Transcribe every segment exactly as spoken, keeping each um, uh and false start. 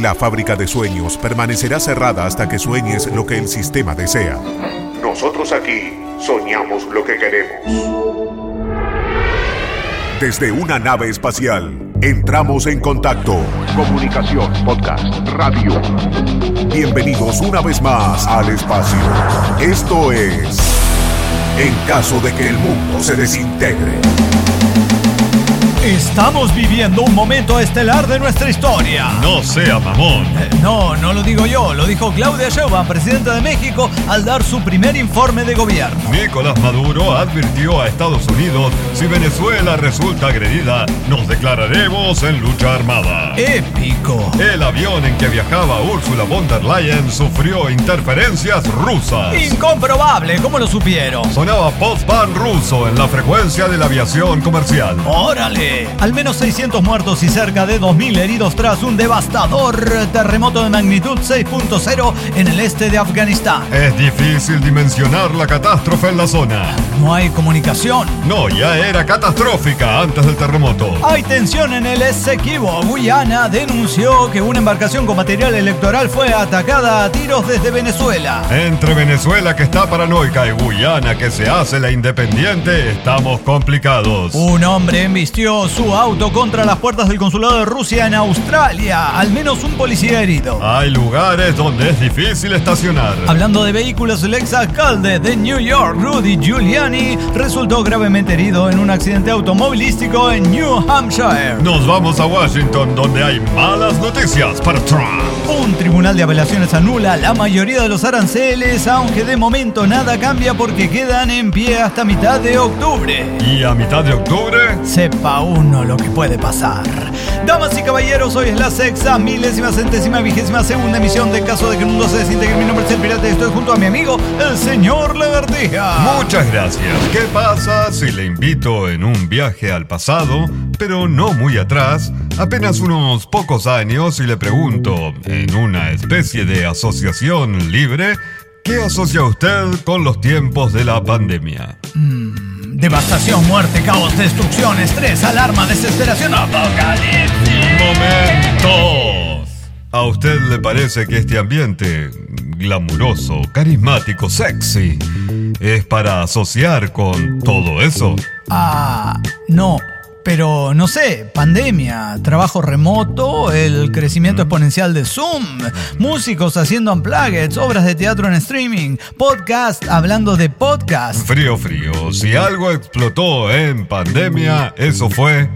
La fábrica de sueños permanecerá cerrada hasta que sueñes lo que el sistema desea. Nosotros aquí soñamos lo que queremos. Desde una nave espacial, entramos en contacto. Comunicación, podcast, radio. Bienvenidos una vez más al espacio. Esto es En caso de que el mundo se desintegre. Estamos viviendo un momento estelar de nuestra historia. No sea mamón. Eh, no, no lo digo yo, lo dijo Claudia Sheinbaum, presidenta de México, al dar su primer informe de gobierno. Nicolás Maduro advirtió a Estados Unidos: si Venezuela resulta agredida, nos declararemos en lucha armada. Épico. El avión en que viajaba Ursula von der Leyen sufrió interferencias rusas. Incomprobable, ¿cómo lo supieron? Sonaba post-ban ruso en la frecuencia de la aviación comercial. ¡Órale! Al menos seiscientos muertos y cerca de dos mil heridos tras un devastador terremoto de magnitud seis punto cero en el este de Afganistán. Es difícil dimensionar la catástrofe en la zona. No hay comunicación. No, ya era catastrófica antes del terremoto. Hay tensión en el Essequibo. Guyana denunció que una embarcación con material electoral fue atacada a tiros desde Venezuela. Entre Venezuela, que está paranoica, y Guyana, que se hace la independiente, estamos complicados. Un hombre embistió su auto contra las puertas del consulado de Rusia en Australia. Al menos un policía herido. Hay lugares donde es difícil estacionar. Hablando de vehículos, el exalcalde de New York, Rudy Giuliani, resultó gravemente herido en un accidente automovilístico en New Hampshire. Nos vamos a Washington, donde hay malas noticias para Trump. Un tribunal de apelaciones anula la mayoría de los aranceles, aunque de momento nada cambia porque quedan en pie hasta mitad de octubre. ¿Y a mitad de octubre? Sepa uno lo que puede pasar. Damas y caballeros, hoy es la sexta, milésima, centésima, vigésima segunda emisión de En caso de que el mundo se desintegre. Mi nombre es el Pirata y estoy junto a mi amigo, el señor Lagartija. Muchas gracias. ¿Qué pasa si le invito en un viaje al pasado, pero no muy atrás, apenas unos pocos años, y le pregunto, en una especie de asociación libre, ¿qué asocia usted con los tiempos de la pandemia? Mm. Devastación, muerte, caos, destrucción, estrés, alarma, desesperación, apocalipsis. ¡Momentos! ¿A usted le parece que este ambiente glamuroso, carismático, sexy, es para asociar con todo eso? Ah, no. Pero, no sé, pandemia, trabajo remoto, el crecimiento exponencial de Zoom, músicos haciendo unplugged, obras de teatro en streaming, podcast hablando de podcast. Frío, frío. Si algo explotó en pandemia, eso fue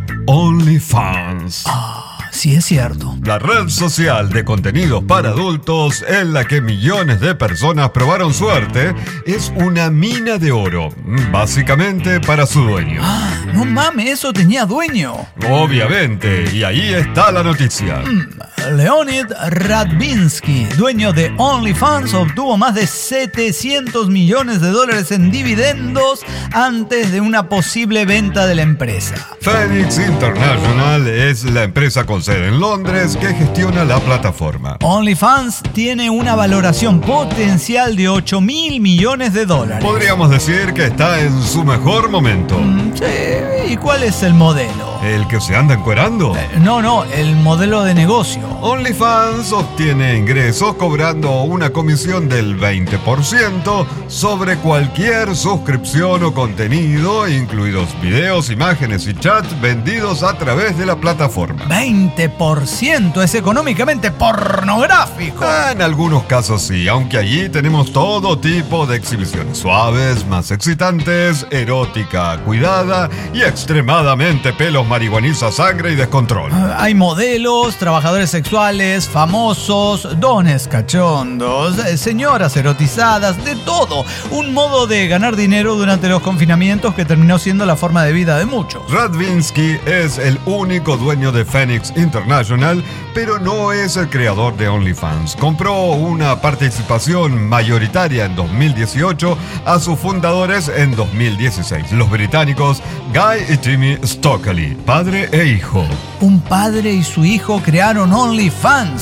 OnlyFans. Ah. Sí, es cierto. La red social de contenidos para adultos en la que millones de personas probaron suerte es una mina de oro, básicamente para su dueño. Ah, no mames, eso tenía dueño. Obviamente, y ahí está la noticia. Mm, Leonid Radvinsky, dueño de OnlyFans, obtuvo más de setecientos millones de dólares en dividendos antes de una posible venta de la empresa. Phoenix International es la empresa con sede en Londres que gestiona la plataforma. OnlyFans tiene una valoración potencial de ocho mil millones de dólares. Podríamos decir que está en su mejor momento. Mm, sí, ¿y cuál es el modelo? ¿El que se anda encuerando? Eh, no, no, el modelo de negocio. OnlyFans obtiene ingresos cobrando una comisión del veinte por ciento sobre cualquier suscripción o contenido, incluidos videos, imágenes y chats vendidos a través de la plataforma. veinte por ciento es económicamente pornográfico. Ah, en algunos casos sí, aunque allí tenemos todo tipo de exhibiciones suaves, más excitantes, erótica, cuidada y extremadamente pelos marihuaniza sangre y descontrol. Uh, hay modelos, trabajadores sexuales, famosos, dones cachondos, eh, señoras erotizadas, de todo. Un modo de ganar dinero durante los confinamientos que terminó siendo la forma de vida de muchos. Radvinsky es el único dueño de Phoenix International, pero no es el creador de OnlyFans. Compró una participación mayoritaria en dos mil dieciocho a sus fundadores en dos mil dieciséis, los británicos Guy y Timmy Stockley, padre e hijo. Un padre y su hijo crearon OnlyFans.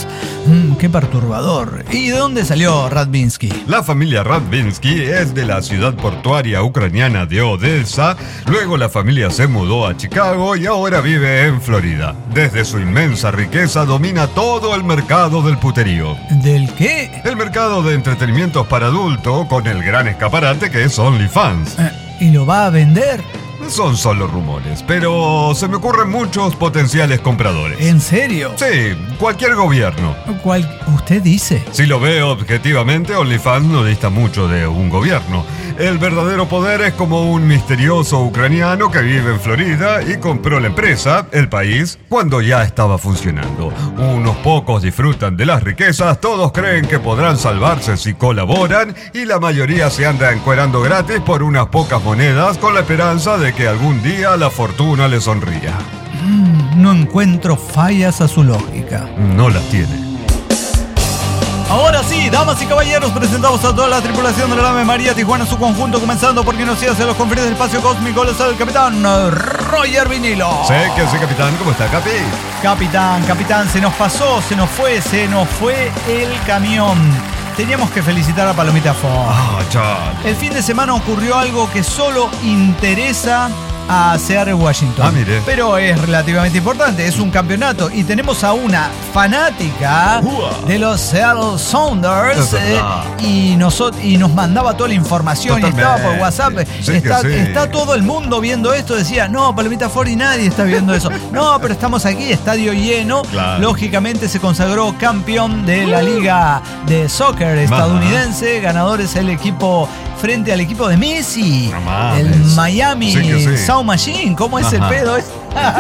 Mm, qué perturbador. ¿Y de dónde salió Radvinsky? La familia Radvinsky es de la ciudad portuaria ucraniana de Odessa. Luego la familia se mudó a Chicago y ahora vive en Florida. Desde su inmensa riqueza domina todo el mercado del puterío. ¿Del qué? El mercado de entretenimientos para adulto con el gran escaparate que es OnlyFans. Eh, ¿Y lo va a vender? Son solo rumores, pero se me ocurren muchos potenciales compradores. ¿En serio? Sí, cualquier gobierno. ¿Cuál usted dice? Si lo ve objetivamente, OnlyFans no dista mucho de un gobierno. El verdadero poder es como un misterioso ucraniano que vive en Florida y compró la empresa, el país, cuando ya estaba funcionando. Unos pocos disfrutan de las riquezas, todos creen que podrán salvarse si colaboran y la mayoría se anda encuerando gratis por unas pocas monedas con la esperanza de que algún día la fortuna le sonría. Mm, no encuentro fallas a su lógica. No las tiene. Ahora sí, damas y caballeros, presentamos a toda la tripulación de la nave María Tijuana en su conjunto, comenzando porque nos sigue hacia los confines del espacio cósmico. Les saluda el capitán Roger Vinilo. Sé que sí, capitán. ¿Cómo está, Capi? Capitán, capitán, se nos pasó, se nos fue, se nos fue el camión. Teníamos que felicitar a Palomita Ford. Ah, chal. El fin de semana ocurrió algo que solo interesa a Seattle, Washington. Ah, mire. Pero es relativamente importante, es un campeonato y tenemos a una fanática Uah. de los Seattle Sounders eh, y, nos, y nos mandaba toda la información. Totalmente. Y estaba por WhatsApp. Sí, está, que sí. está todo el mundo viendo esto. Decía, no, Palomita Ford y nadie está viendo eso. No, pero estamos aquí, estadio lleno. Claro. Lógicamente se consagró campeón de la liga de soccer estadounidense. Ajá. Ganador es el equipo frente al equipo de Messi. No mames. El Miami Sí que sí. Sound Machine. ¿Cómo es Ajá. el pedo? Es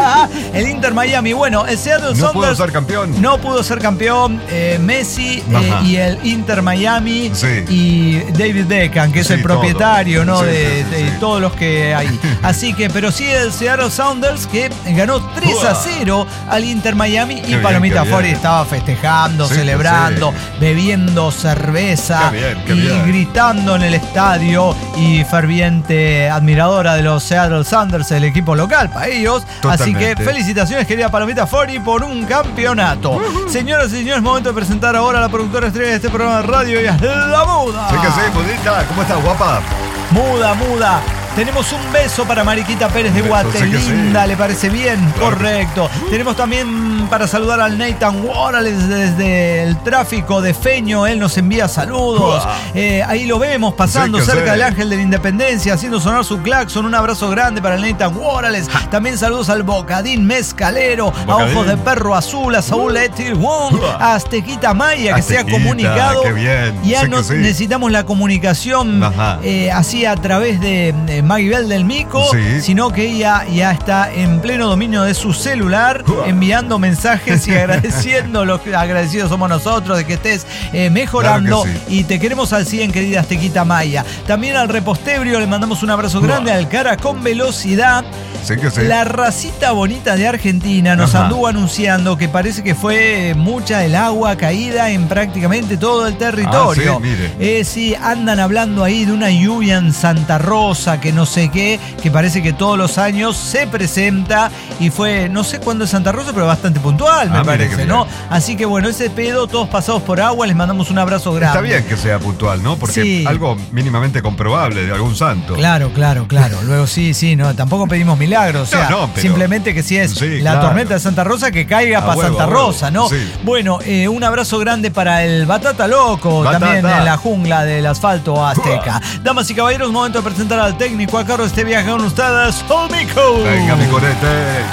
el Inter Miami. Bueno, el Seattle No Sounders pudo ser campeón. no pudo ser campeón. Eh, Messi eh, Ajá. y el Inter Miami Sí. y David Beckham, que es Sí, el propietario, todo. ¿no? Sí, de, sí, sí, de sí. todos los que hay. Así que, pero sí el Seattle Sounders que ganó tres a cero al Inter Miami y bien, Palomita qué Ford bien. estaba festejando, Sí, celebrando, sí. bebiendo cerveza Qué bien, qué y bien. gritando en el estadio y ferviente admiradora de los Seattle Sounders, el equipo local para ellos. Así que Totalmente. felicitaciones, querida Palomita Fori, por un campeonato. Uh-huh. Señoras y señores, momento de presentar ahora a la productora estrella de este programa de radio, y es la Muda. Sí que sí, Mudita. ¿Cómo estás, guapa? Muda, muda. Tenemos un beso para Mariquita Pérez de Un beso, Guate. sí que sí. Linda, ¿le parece bien? Claro. Correcto. Tenemos también para saludar al Nathan Morales desde el tráfico de Feño. Él nos envía saludos. Uah. Eh, ahí lo vemos pasando Sí que cerca sí. del Ángel de la Independencia, haciendo sonar su claxon. Un abrazo grande para el Nathan Morales. También saludos al Bocadín Mezcalero, a Bocadín. Ojos de Perro Azul, a Saúl Etil Wong, Uah. a Aztequita Maya, que se ha Aztequita, comunicado. qué bien. Ya Sí no que sí. necesitamos la comunicación Ajá. eh, así a través de, de Maguibel del Mico, Sí. sino que ella ya está en pleno dominio de su celular, Uah. enviando mensajes y agradeciendo, lo que agradecidos somos nosotros de que estés eh, mejorando. Claro que sí. Y te queremos al cien, querida Aztequita Maya. También al Repostebrio le mandamos un abrazo grande, Uah. al Cara con Velocidad. Sí que sí. La racita bonita de Argentina nos Ajá. anduvo anunciando que parece que fue mucha el agua caída en prácticamente todo el territorio. Ah, sí, mire. Eh, sí, andan hablando ahí de una lluvia en Santa Rosa, que no sé qué, que parece que todos los años se presenta y fue, no sé cuándo es Santa Rosa, pero bastante puntual, me Ah, mire qué parece, bien. ¿no? Así que bueno, ese pedo, todos pasados por agua, les mandamos un abrazo grande. Está bien que sea puntual, ¿no? Porque Sí. algo mínimamente comprobable de algún santo. Claro, claro, claro. Luego sí, sí, no, tampoco pedimos milagros. O sea, No, no, pero- simplemente que si es Sí, la claro. tormenta de Santa Rosa, que caiga A para huevo, Santa a huevo. Rosa, ¿no? Sí. Bueno, eh, un abrazo grande para el Batata Loco, Batata. también en la jungla del asfalto azteca. Damas y caballeros, momento de presentar al técnico a cargo de este viaje con ustedes, Olmico. Venga, mi conete.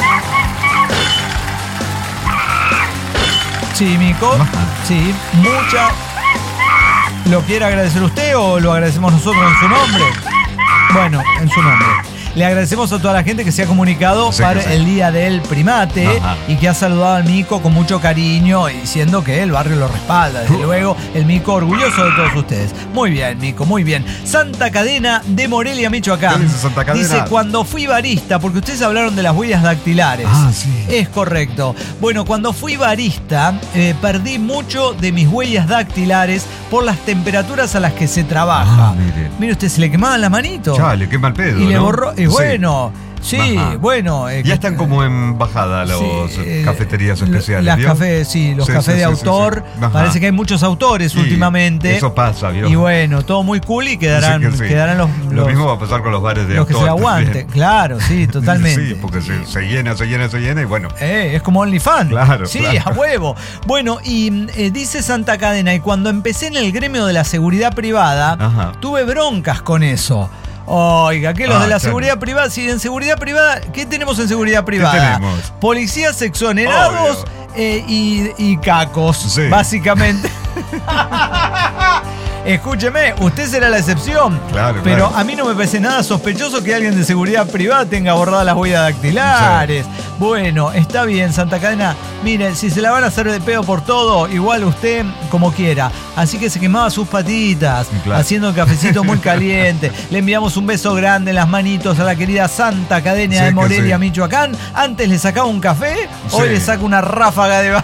Sí, Mico. Ajá. Sí, mucha. ¿Lo quiere agradecer usted o lo agradecemos nosotros en su nombre? Bueno, en su nombre. Le agradecemos a toda la gente que se ha comunicado Sí, para que sí. el Día del Primate. Ajá. Y que ha saludado al Mico con mucho cariño y diciendo que el barrio lo respalda. Desde luego, el Mico orgulloso de todos ustedes. Muy bien, Mico, muy bien. Santa Cadena de Morelia, Michoacán. ¿Qué dice Santa Cadena? Dice, cuando fui barista, porque ustedes hablaron de las huellas dactilares. Ah, sí. Es correcto. Bueno, cuando fui barista, eh, perdí mucho de mis huellas dactilares por las temperaturas a las que se trabaja. Ah, mire. Mire usted, se le quemaban la manito. Chale, qué mal pedo, Y le ¿no? borró. Y Sí. bueno, Sí, Ajá. bueno. Eh, ya están como en bajada los sí, eh, cafeterías especiales. Las ¿vio? cafés, sí, los Sí, cafés sí, de sí, autor. sí, sí. Parece que hay muchos autores Sí, últimamente. Eso pasa, ¿vio? Y bueno, todo muy cool y quedarán, Sí que sí. quedarán los, Lo los, mismo va a pasar con los bares de los que autor se aguanten. también. Claro, sí, totalmente. Sí, porque se, se llena, se llena, se llena y bueno. Eh, es como OnlyFans. Claro, Sí, claro. a huevo. Bueno, y eh, dice Santa Cadena, y cuando empecé en el gremio de la seguridad privada, Ajá. tuve broncas con eso. Oiga, que los Ah, de la claro. seguridad privada, si en seguridad privada, ¿qué tenemos en seguridad privada? tenemos? Policías exonerados eh, y, y cacos, Sí. básicamente. Escúcheme, usted será la excepción. Claro, pero claro. a mí no me parece nada sospechoso que alguien de seguridad privada tenga borradas las huellas dactilares. Bueno, está bien, Santa Cadena. Mire, si se la van a hacer de pedo por todo, igual usted como quiera. Así que se quemaba sus patitas, Claro. haciendo el cafecito muy caliente. Le enviamos un beso grande en las manitos a la querida Santa Cadena Sí, de que Morelia, sí. Michoacán. Antes le sacaba un café, hoy Sí. le saca una ráfaga de...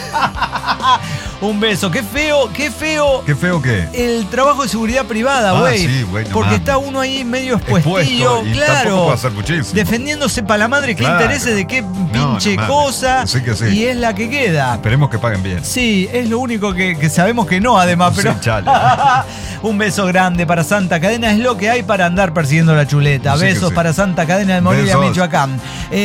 Un beso, qué feo, qué feo. ¿Qué feo que? El trabajo de seguridad privada, Ah, güey. sí, güey, no porque mames. está uno ahí medio Expuesto, expuestillo, y claro. tampoco puede hacer muchísimo. Defendiéndose para la madre, qué Claro. intereses de qué No, pinche no mames. cosa. Sí que sí. Y es la que queda. Esperemos que paguen bien. Sí, es lo único que, que sabemos que no, además, pero. Sí, chale. Un beso grande para Santa Cadena, es lo que hay para andar persiguiendo la chuleta. Sí que Besos sí. para Santa Cadena de Morelia, Besos. Michoacán.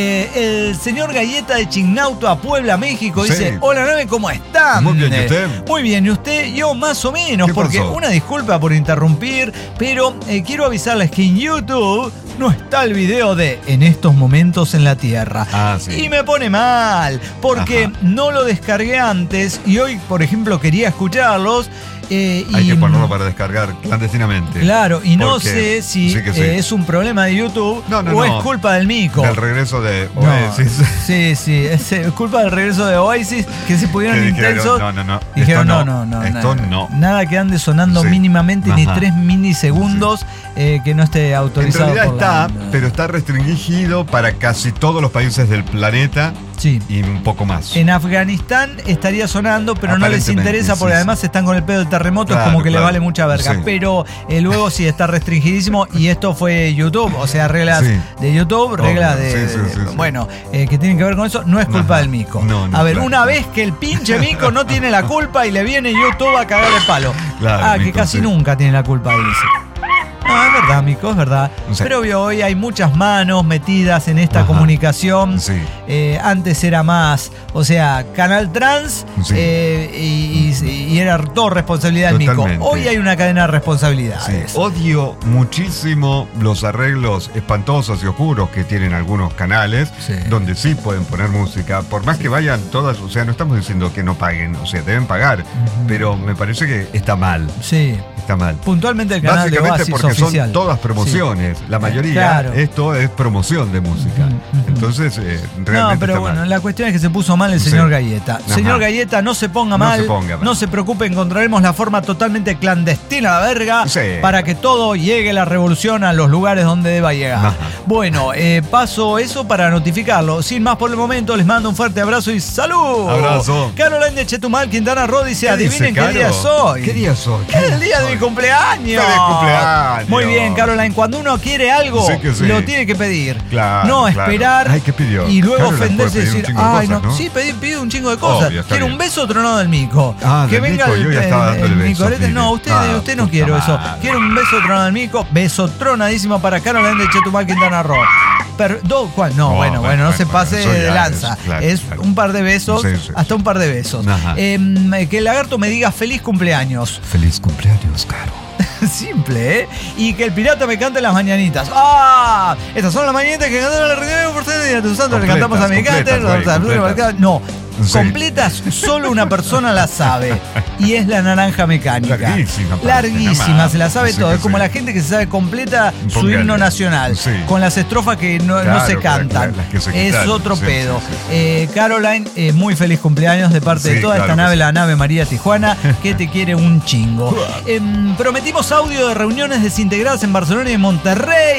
Eh, el señor Galleta de Chignauto a Puebla, México, Sí. dice: Hola, nave, ¿cómo están? Muy bien, ¿y usted? Muy bien, ¿y usted? Yo más o menos, ¿Qué porque pasó? una disculpa por interrumpir, pero eh, quiero avisarles que en YouTube no está el video de En estos momentos en la Tierra. Ah, sí. Y me pone mal, porque Ajá. no lo descargué antes y hoy, por ejemplo, quería escucharlos. Eh, Hay y, que ponerlo para descargar clandestinamente. Claro, y no Porque- sé si sí que sí. eh, es un problema de YouTube No, no, o no. es culpa del mico. Del regreso de No, Oasis. sí, sí, es eh, culpa del regreso de Oasis, que se pusieron Que dijeron, intensos. no, no, no, Dijeron, esto no, no, no, no. esto nada, no. Nada que ande sonando Sí. mínimamente ni Ajá. tres milisegundos eh, que no esté En autorizado realidad por la- está, pero está restringido para casi todos los países del planeta Sí. y un poco más. En Afganistán estaría sonando, pero no les Aparentemente, interesa porque sí, además sí. están con el pedo del terremoto, es Claro, como que claro. le vale mucha verga. Sí. Pero eh, luego sí está restringidísimo y esto fue YouTube, o sea, reglas Sí. de YouTube, reglas Obvio, de, sí, sí, de- sí, sí. bueno, eh, que tienen que ver con eso, no es culpa Ajá. del mico. No, no, a ver, claro. una vez que el pinche mico no tiene la culpa y le viene YouTube a cagar el palo. Claro, ah, que mico, casi sí. nunca tiene la culpa, dice. No, es verdad, mico, es verdad. Sí. Pero obvio, hoy hay muchas manos metidas en esta Ajá. comunicación. Sí. Eh, antes era más, o sea, Canal Trans Sí. eh, y, y- y era todo responsabilidad del mico. Totalmente. Hoy hay una cadena de responsabilidades. Sí. Odio muchísimo los arreglos espantosos y oscuros que tienen algunos canales, Sí. donde sí pueden poner música, por más que vayan todas, o sea, no estamos diciendo que no paguen, o sea, deben pagar, pero me parece que está mal, Sí. está mal. Puntualmente el canal de Básicamente Oasis porque oficial. son todas promociones, la mayoría, Claro. esto es promoción de música. Ujú, ujú. Entonces, eh, realmente No, pero está bueno, mal. la cuestión es que se puso mal el Sí. señor Galleta. Ajá. Señor Galleta, no se ponga No mal. se ponga mal. No se preocupe, encontraremos la forma totalmente clandestina, la verga, Sí. para que todo llegue la revolución a los lugares donde deba llegar. Ajá. Bueno, eh, paso eso para notificarlo. Sin más por el momento, les mando un fuerte abrazo y ¡salud! Abrazo. Caroline de Chetumal, Quintana Roo dice, ¿Qué dice, adivinen qué Caro? día soy. ¿Qué día soy? Es el día de mi cumpleaños. ¡Feliz cumpleaños! Muy bien, Caroline. Cuando uno quiere algo, Sí que sí. lo tiene que pedir. Claro, no claro. esperar Ay, ¿qué pidió? y luego Caroline ofenderse y puede pedir un decir, chingo de ay, cosas, no. ¿no? Sí, pedí, pedí un chingo de cosas. Obvio, está Quiero bien. un beso tronado del mico. Ah, que del venga mico, el, yo ya estaba el- dándole el besos, micorete. mire. No, usted, Ah, usted no puta quiero eso. madre. Quiero un beso tronado del mico. Beso tronadísimo para Caroline de Chetumal, Quintana Roo. Per- do- ¿cuál? No, No, bueno, bueno, bueno, no bueno, se bueno, pase eso ya de es, lanza. claro, es claro. un par de besos, Sí, sí, hasta sí. un par de besos. Ajá. Em, que el lagarto me diga feliz cumpleaños. Feliz cumpleaños, Caro. Simple, ¿eh? Y que el pirata me cante las mañanitas. ¡Ah! Estas son las mañanitas que cantaron la reunión por ser de tu santo. Le Completas, cantamos a mi completas, cáter. güey, completas. No, Sí. completas solo una persona las sabe. Y es la naranja mecánica. Larguísima, aparte, Larguísima, nomás. se la sabe Sí todo. que Es como sí. la gente que se sabe completa su Póngale. himno nacional. Sí. Con las estrofas que no, no Claro, se claro, cantan. claro, las que se es quitaron. otro Sí, pedo. sí, sí, sí. Eh, Caroline, eh, muy feliz cumpleaños de parte de Sí, toda claro esta que nave, sí. la nave María Tijuana, que te quiere un chingo. Em, prometimos audio de reuniones desintegradas en Barcelona y en Monterrey.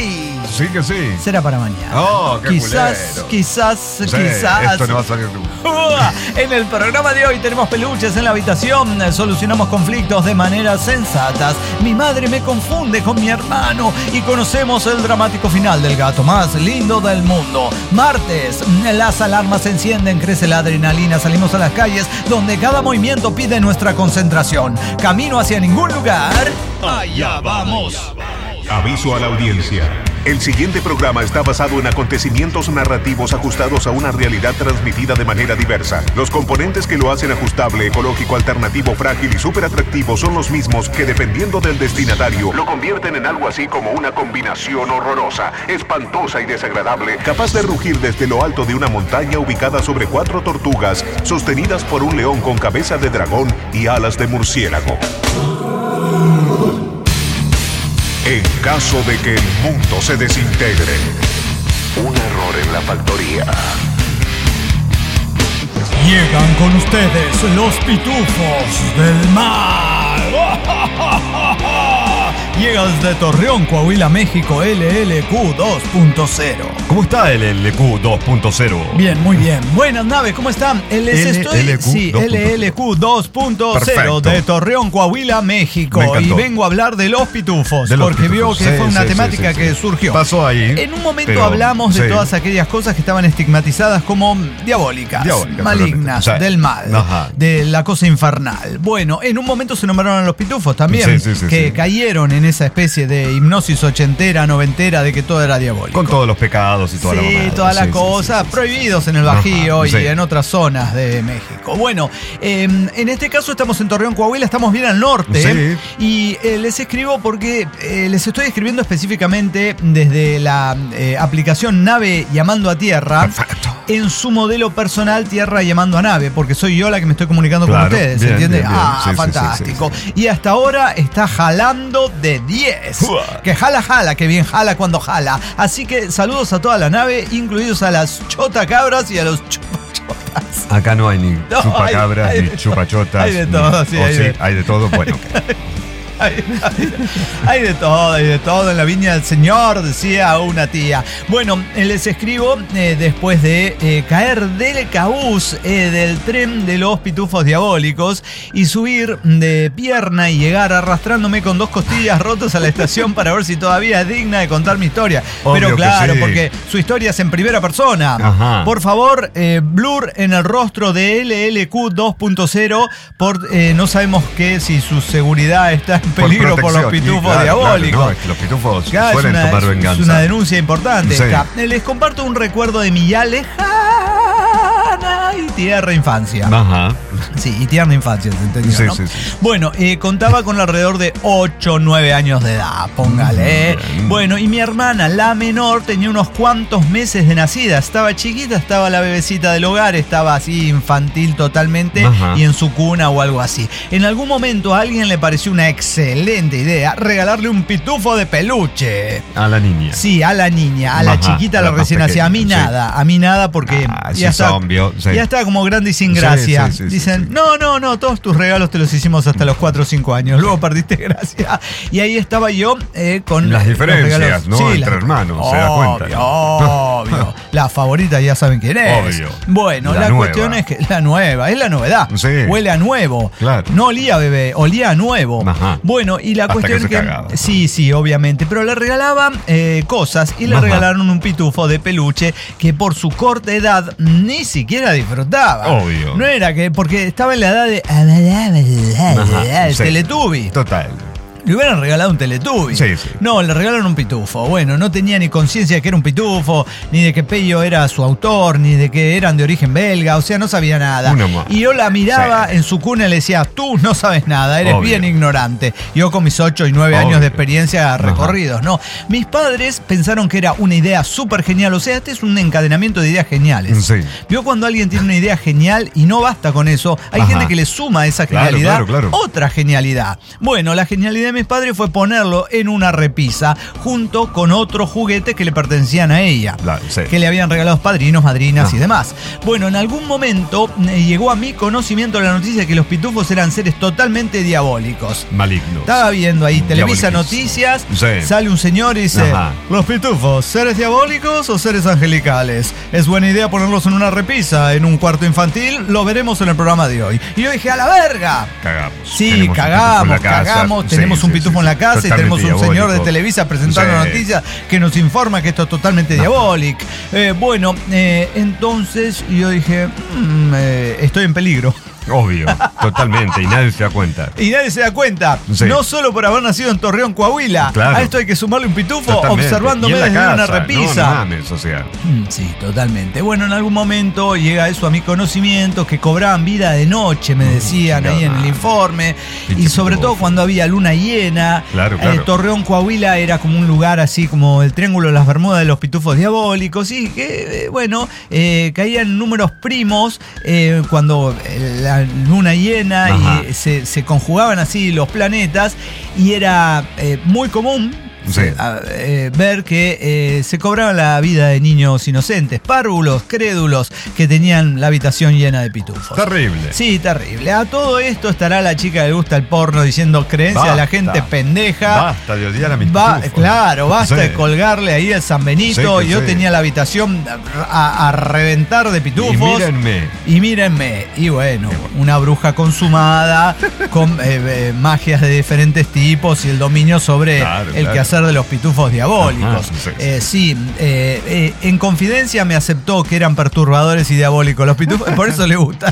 Sí que sí. Será para mañana. Oh, qué quizás, culero. quizás, Sí, quizás. esto no va a salir nunca. Uh, en el programa de hoy tenemos peluches en la habitación. Solucionamos conflictos de maneras sensatas. Mi madre me confunde con mi hermano. Y conocemos el dramático final del gato más lindo del mundo. Martes, las alarmas se encienden, crece la adrenalina. Salimos a las calles donde cada movimiento pide nuestra concentración. Camino hacia ningún lugar. Allá vamos. Aviso a la audiencia. El siguiente programa está basado en acontecimientos narrativos ajustados a una realidad transmitida de manera diversa. Los componentes que lo hacen ajustable, ecológico, alternativo, frágil y súper atractivo son los mismos que, dependiendo del destinatario, lo convierten en algo así como una combinación horrorosa, espantosa y desagradable, capaz de rugir desde lo alto de una montaña ubicada sobre cuatro tortugas, sostenidas por un león con cabeza de dragón y alas de murciélago. En caso de que el mundo se desintegre, un error en la factoría. Llegan con ustedes los pitufos del mal. Llega desde Torreón, Coahuila, México, L L Q dos punto cero. ¿Cómo está el L Q dos punto cero? Bien, muy bien. Buenas naves, ¿cómo están? Les estoy... L L Q sí, L L Q dos punto cero de Torreón, Coahuila, México. Y vengo a hablar de los pitufos, de los porque pitufos. vio que Sí, fue una sí, temática sí, sí, que sí. surgió. Pasó ahí. En un momento pero, hablamos de sí. todas aquellas cosas que estaban estigmatizadas como diabólicas, Diabólicas, malignas, o sea, del mal, ajá. de la cosa infernal. Bueno, en un momento se nombraron a los pitufos también, Sí, sí, sí, que sí. cayeron en esa especie de hipnosis ochentera, noventera, de que todo era diabólico. Con todos los pecados y toda sí, la mamada. todas las Sí, sí, cosas sí, sí, sí. prohibidos en el Bajío Ajá, y sí. en otras zonas de México. Bueno, eh, en este caso estamos en Torreón, Coahuila, estamos bien al norte. Sí. ¿eh? Y eh, les escribo porque eh, les estoy escribiendo específicamente desde la eh, aplicación Nave Llamando a Tierra. Perfecto. En su modelo personal Tierra Llamando a Nave, porque soy yo la que me estoy comunicando Claro, con ustedes, bien, ¿entiende? bien, bien. Ah, Sí, sí, fantástico. sí, sí, Y hasta ahora está jalando de diez. Uah. Que jala, jala, que bien jala cuando jala. Así que saludos a toda la nave, incluidos a las chotacabras y a los chupachotas. Acá no hay ni No, chupacabras hay- hay ni de- chupachotas. hay de ni- todo, sí, o hay sí, de- hay de todo. Bueno, ok. Hay, hay- hay de todo, hay de todo en la viña del Señor, decía una tía. Bueno, eh, les escribo eh, después de eh, caer del cabús eh, del tren de los pitufos diabólicos y subir de pierna y llegar arrastrándome con dos costillas rotas a la estación para ver si todavía es digna de contar mi historia. Obvio Pero que claro, sí. porque su historia es en primera persona. Ajá. Por favor, eh, blur en el rostro de L L Q dos punto cero. Por, eh, no sabemos que si su seguridad está en peligro por, los protección. pitufos Y claro, diabólicos. claro, no, es que los pitufos Claro, suelen es una, tomar es venganza. una denuncia importante. Sí. esta. Les comparto un recuerdo de mi ya lejana y tierra infancia. Ajá. Sí, y tierna infancia, ¿se entendió, Sí, no? sí, sí. Bueno, eh, contaba con alrededor de ocho o nueve años de edad, póngale. ¿eh? Bien. Bueno, y mi hermana, la menor, tenía unos cuantos meses de nacida. Estaba chiquita, estaba la bebecita del hogar, estaba así infantil totalmente. Ajá. Y en su cuna o algo así. En algún momento a alguien le pareció una excelente idea regalarle un pitufo de peluche. A la niña. Sí, a la niña, a la Ajá, chiquita, a a la la más recién nacida. A mí pequeña, sí. nada, a mí nada porque Ah, sí ya, está, son, vio, sí. ya está como grande y sin Sí, gracia. sí, sí, sí, Dicen, sí. no, no, no, todos tus regalos te los hicimos hasta los cuatro o cinco años. Luego perdiste gracia. Y ahí estaba yo eh, con Las los diferencias, regalos. ¿no? Sí, Entre las- hermanos, se da cuenta, Obvio, ¿no? obvio. La favorita ya saben quién es. Obvio. Bueno, La la, nueva. cuestión es que la nueva, es la novedad. Sí. Huele a nuevo. Claro. No olía a bebé, olía a nuevo. Ajá. Bueno, y la Hasta cuestión que es se que. cagaba. Sí, sí, obviamente. Pero le regalaban eh, cosas y le Ajá. regalaron un pitufo de peluche que por su corta edad ni siquiera disfrutaba. Obvio. No era que. Porque estaba en la edad de. Ajá, El sí. Teletubby. Total. Le hubieran regalado un Teletubby. Sí, sí. No, le regalaron un pitufo. Bueno, no tenía ni conciencia de que era un pitufo, ni de que Pello era su autor, ni de que eran de origen belga. O sea, no sabía nada. Una más. Y yo la miraba Sí. en su cuna y le decía, tú no sabes nada, eres Obvio. bien ignorante. Yo con mis ocho y nueve Obvio. años de experiencia Ajá. recorridos, ¿no? Mis padres pensaron que era una idea súper genial. O sea, este es un encadenamiento de ideas geniales. Sí. Vio cuando alguien tiene una idea genial y no basta con eso. Hay Ajá. gente que le suma a esa Claro, genialidad claro, claro. otra genialidad. Bueno, la genialidad de mis padres fue ponerlo en una repisa junto con otros juguetes que le pertenecían a ella, La, sí. que le habían regalado padrinos, madrinas Ah. y demás. Bueno, en algún momento eh, llegó a mi conocimiento la noticia de que los pitufos eran seres totalmente diabólicos. Malignos. Estaba viendo ahí Televisa Diabólicos. Noticias, Sí. sale un señor y dice: Ajá. ¿los pitufos, seres diabólicos o seres angelicales? Es buena idea ponerlos en una repisa, en un cuarto infantil, lo veremos en el programa de hoy. Y yo dije: ¡a la verga! Cagamos. Sí, Tenemos un pitufo en cagamos, la casa. cagamos, Sí, tenemos sí, un pitufo sí, en la sí. casa y Totalmente tenemos un señor de diabólico. Televisa presentando Sí. noticias que nos informa que esto es totalmente diabólico. Eh, bueno, eh, entonces yo dije, mm, eh, estoy en peligro. Obvio, totalmente, y nadie se da cuenta. Y nadie se da cuenta, Sí. no solo por haber nacido en Torreón, Coahuila. Claro. A esto hay que sumarle un pitufo Totalmente. observándome Y en la desde casa. una repisa. No, no mames, o sea. Mm, Sí, totalmente. Bueno, en algún momento llega eso a mi conocimiento, que cobraban vida de noche, me decían claro. ahí en el informe. Pinche Y sobre pitufo. todo cuando había luna llena. Claro, claro. Eh, Torreón, Coahuila era como un lugar así como el Triángulo de las Bermudas de los pitufos diabólicos. Y que, eh, bueno, eh, caían números primos eh, cuando eh, la luna llena Ajá. y se, se conjugaban así los planetas. Y era eh, muy común. Sí. A- eh, ver que eh, se cobraba la vida de niños inocentes, párvulos, crédulos, que tenían la habitación llena de pitufos. Terrible. Sí, terrible. A todo esto estará la chica que le gusta el porno diciendo creencia de la Basta. gente pendeja. Basta de odiar a mis Va- pitufos. claro, basta Sí. de colgarle ahí el San Benito. Sí, que Yo sí. tenía la habitación a, a reventar de pitufos. Y mírenme. Y mírenme, y bueno, una bruja consumada, con eh, eh, magias de diferentes tipos y el dominio sobre Claro, el claro. quehacer de los pitufos diabólicos. Ajá, sí, sí. Eh, sí, eh, eh, en confidencia me aceptó que eran perturbadores y diabólicos los pitufos, por eso le gusta.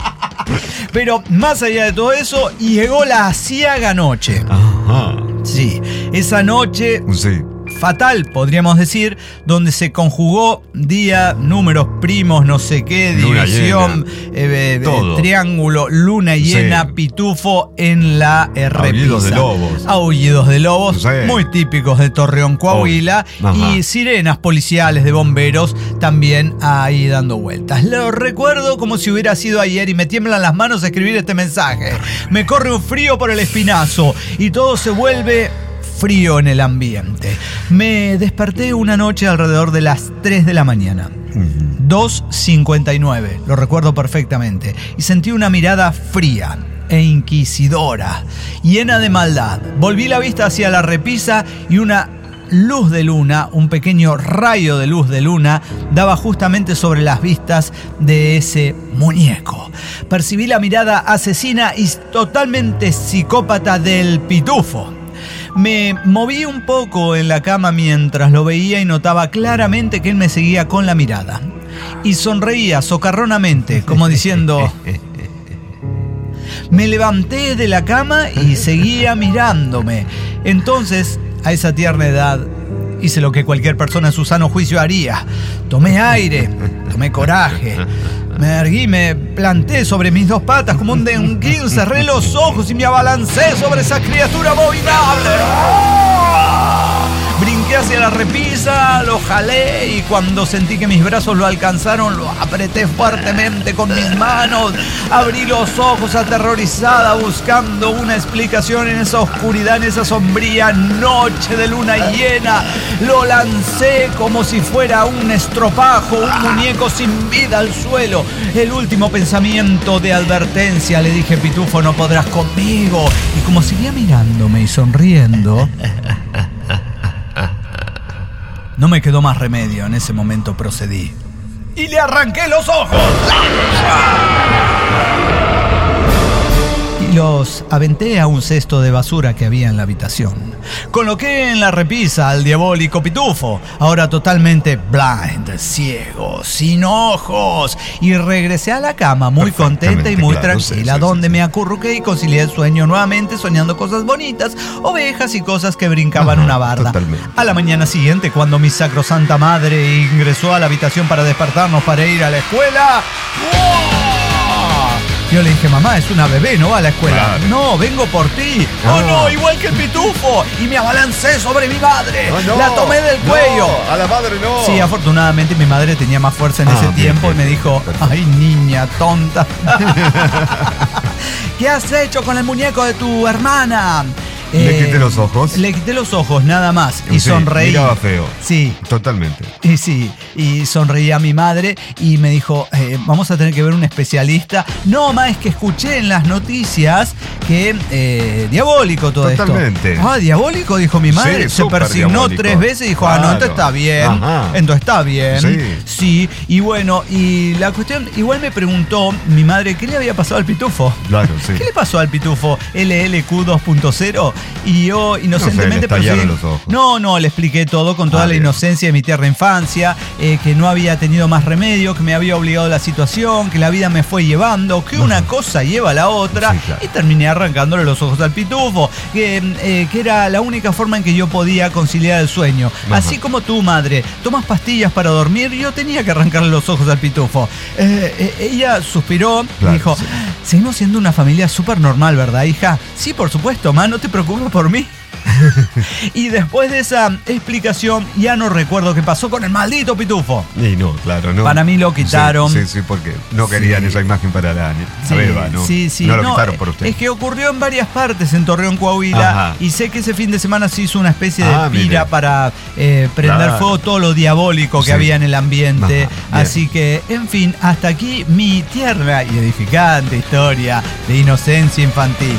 Pero más allá de todo eso, llegó la aciaga noche. Ajá. Sí, esa noche Sí. fatal, podríamos decir, donde se conjugó día, números primos, no sé qué, Luna división, llena. eh, eh, Todo. triángulo, luna llena, Sí. pitufo en la eh, repisa. Aullidos de lobos. Aullidos de lobos, Sí. muy típicos de Torreón, Coahuila, Oh. Ajá. y sirenas policiales de bomberos también ahí dando vueltas. Lo recuerdo como si hubiera sido ayer y me tiemblan las manos a escribir este mensaje. Me corre un frío por el espinazo y todo se vuelve frío en el ambiente. Me desperté una noche alrededor de las tres de la mañana. dos cincuenta y nueve, lo recuerdo perfectamente. Y sentí una mirada fría e inquisidora, llena de maldad. Volví la vista hacia la repisa y una luz de luna, un pequeño rayo de luz de luna, daba justamente sobre las vistas de ese muñeco. Percibí la mirada asesina y totalmente psicópata del pitufo. Me moví un poco en la cama mientras lo veía y notaba claramente que él me seguía con la mirada. Y sonreía socarronamente, como diciendo... Me levanté de la cama y seguía mirándome. Entonces, a esa tierna edad, hice lo que cualquier persona en su sano juicio haría. Tomé aire, tomé coraje. Me erguí, me planté sobre mis dos patas como un denguín, cerré los ojos y me abalancé sobre esa criatura abominable. Brinqué hacia la repisa, lo jalé y cuando sentí que mis brazos lo alcanzaron, lo apreté fuertemente con mis manos. Abrí los ojos aterrorizada buscando una explicación en esa oscuridad, en esa sombría noche de luna llena. Lo lancé como si fuera un estropajo, un muñeco sin vida al suelo. El último pensamiento de advertencia, le dije: pitufo, no podrás conmigo. Y como seguía mirándome y sonriendo... No me quedó más remedio, en ese momento procedí. ¡Y le arranqué los ojos! Y los aventé a un cesto de basura que había en la habitación. Coloqué en la repisa al diabólico pitufo, ahora totalmente blind, ciego, sin ojos. Y regresé a la cama muy contenta y muy claro, tranquila, sí, sí, donde sí, sí. me acurruqué y concilié el sueño nuevamente, soñando cosas bonitas, ovejas y cosas que brincaban Ajá, una barda. totalmente. A la mañana siguiente, cuando mi sacrosanta madre ingresó a la habitación para despertarnos para ir a la escuela, ¡wow! Yo le dije: mamá, es una bebé, no va a la escuela. Claro. No, vengo por ti. No. Oh, no, igual que el pitufo. Y me abalancé sobre mi madre. No, no, la tomé del no, cuello. a la madre no. Sí, afortunadamente mi madre tenía más fuerza en Ah, ese bien, tiempo bien, y me bien, dijo: perfecto. ay, niña tonta. ¿Qué has hecho con el muñeco de tu hermana? ¿Le quité los ojos? Le quité los ojos, nada más. Y sí, sonreí. Miraba feo. Sí. Totalmente. Y sí, y sonreí a mi madre y me dijo, eh, vamos a tener que ver un especialista. No, ma, es que escuché en las noticias que eh, diabólico todo Totalmente. esto. Ah, diabólico, dijo mi madre. Sí, se súper persignó diabólico. tres veces y dijo, ah, no, Claro. entonces está bien. Ajá. Entonces está bien. Sí. Sí, y bueno, y la cuestión, igual me preguntó mi madre, ¿qué le había pasado al pitufo? Claro, sí. ¿Qué le pasó al pitufo L L Q dos punto cero? Y yo inocentemente... No sé, le estallaron proseguí- los ojos. No, no, le expliqué todo con toda Ah, la bien. inocencia de mi tierna infancia, eh, que no había tenido más remedio, que me había obligado la situación, que la vida me fue llevando, que una cosa lleva a la otra, Sí, claro. y terminé arrancándole los ojos al pitufo, que, eh, que era la única forma en que yo podía conciliar el sueño. Ajá. Así como tú, madre, tomas pastillas para dormir, yo tenía que arrancarle los ojos al pitufo. Eh, eh, ella suspiró Claro, y dijo, sí. seguimos siendo una familia súper normal, ¿verdad, hija? Sí, por supuesto, ma, no te preocupes por mí. Y después de esa explicación, ya no recuerdo qué pasó con el maldito pitufo. Y no, claro, no. Para mí lo quitaron. Sí, sí, sí, porque no querían Sí. esa imagen para la, Sí, la beba, ¿no? sí, sí. No lo No, quitaron por usted. Es que ocurrió en varias partes en Torreón, Coahuila. Ajá. Y sé que ese fin de semana se hizo una especie de Ah, pira mire. para eh, prender Claro. fuego todo lo diabólico que Sí. había en el ambiente. Ajá, bien. Así que, en fin, hasta aquí mi tierna y edificante historia de inocencia infantil.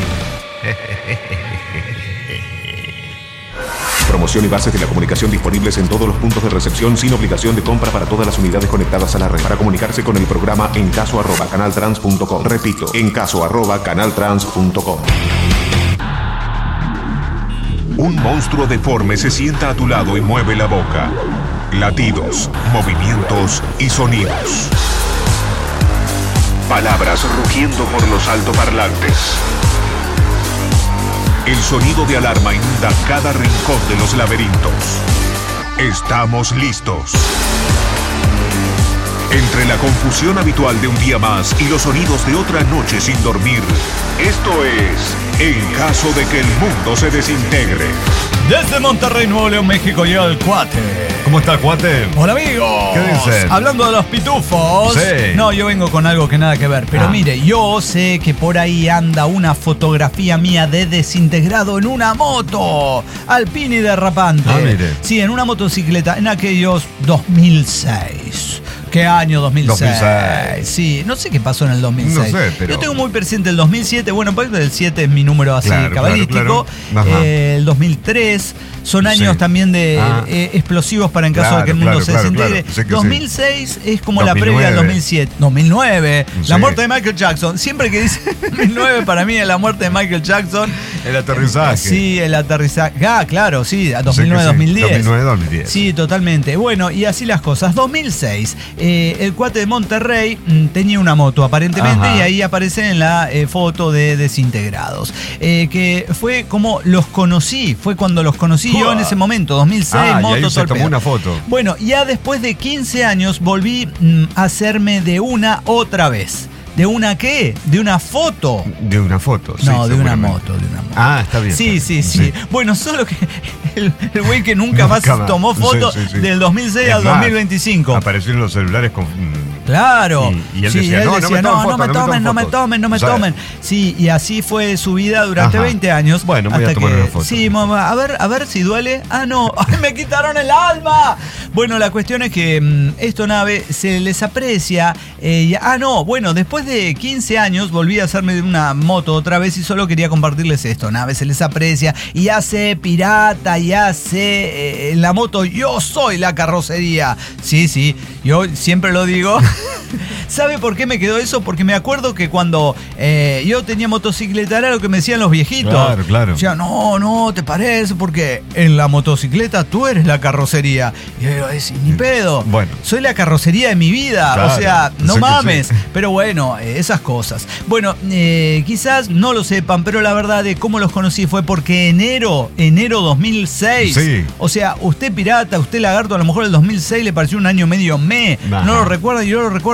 Promoción y bases de la comunicación disponibles en todos los puntos de recepción sin obligación de compra para todas las unidades conectadas a la red. Para comunicarse con el programa en caso arroba canaltrans punto com. Repito, en caso arroba canaltrans punto com. Un monstruo deforme se sienta a tu lado y mueve la boca. Latidos, movimientos y sonidos. Palabras rugiendo por los altoparlantes. El sonido de alarma inunda cada rincón de los laberintos. Estamos listos. Entre la confusión habitual de un día más y los sonidos de otra noche sin dormir, esto es En caso de que el mundo se desintegre. Desde Monterrey, Nuevo León, México, llega el Cuate. ¿Cómo está el cuate? Hola amigos. ¿Qué dicen? Hablando de los pitufos. Sí. No, yo vengo con algo que nada que ver. Pero Ah. mire, yo sé que por ahí anda una fotografía mía de desintegrado en una moto. Alpine y derrapante. Ah, mire. Sí, en una motocicleta en aquellos dos mil seis. ¿Qué año dos mil seis? dos mil seis. Sí, no sé qué pasó en el dos mil seis. No sé, pero- Yo tengo muy presente el dos mil siete. Bueno, pues el siete es mi número así Claro, cabalístico. claro, claro. Ajá. Eh, el dos mil tres. Son años Sí. también de Ah. eh, explosivos para en caso de Claro, que el mundo claro, se claro, desintegre. claro. Sé que dos mil seis es como la previa al dos mil siete. dos mil nueve, la Sí. muerte de Michael Jackson. Siempre que dice dos mil nueve para mí es la muerte de Michael Jackson. El aterrizaje. Sí, el aterrizaje. Ah, claro, sí, dos Sé mil nueve, que sí. dos mil diez. dos mil nueve, dos mil diez. Sí, totalmente. Bueno, y así las cosas. dos mil seis, eh, el cuate de Monterrey mm, tenía una moto aparentemente. Ajá. Y ahí aparece en la eh, foto de Desintegrados. Eh, que fue como los conocí, fue cuando los conocí yo en ese momento, dos mil seis, Ah, y moto, ahí se todo el tomó pedo. una foto. Bueno, ya después de quince años volví mm, a hacerme de una otra vez. ¿De una qué? De una foto. De una foto. sí, No, de una seguramente. moto, de una moto. Ah, está bien. Sí, está sí, bien. sí, Bueno, solo que el el güey que nunca, más Nunca más. tomó Sí, fotos sí, sí. del dos mil seis Es al más, dos mil veinticinco. Aparecieron los celulares con. mm, Claro. Y- y él Sí, decía, "No, no me tomen no, fotos, me no me tomen, tomen no me fotos". tomen, no me O sea, tomen. Sí, y así fue su vida durante Ajá. veinte años. Bueno, voy a hasta tomar que, una foto. Sí, mamá, a ver, a ver si duele. Ah, no, ¡ay, me quitaron el alma! Bueno, la cuestión es que mm, esto nave se les aprecia. eh, y- ah, no, bueno, después de quince años volví a hacerme de una moto otra vez y solo quería compartirles esto. Nave se les aprecia y hace pirata y hace eh, la moto. Yo soy la carrocería. Sí, sí, yo siempre lo digo. ¿Sabe por qué me quedó eso? Porque me acuerdo que cuando eh, yo tenía motocicleta era lo que me decían los viejitos. Claro, claro. Decían, no, no, te parece, porque en la motocicleta tú eres la carrocería. Y yo digo, "Ay, ni pedo. Bueno. Soy la carrocería de mi vida. Claro, o sea, no sé que mames. sí. Pero bueno, eh, esas cosas. Bueno, eh, quizás no lo sepan, pero la verdad de cómo los conocí fue porque enero, enero dos mil seis. Sí. O sea, usted pirata, usted lagarto, a lo mejor el dos mil seis le pareció un año medio me. Ajá. No lo recuerda y yo lo recuerdo perfectamente.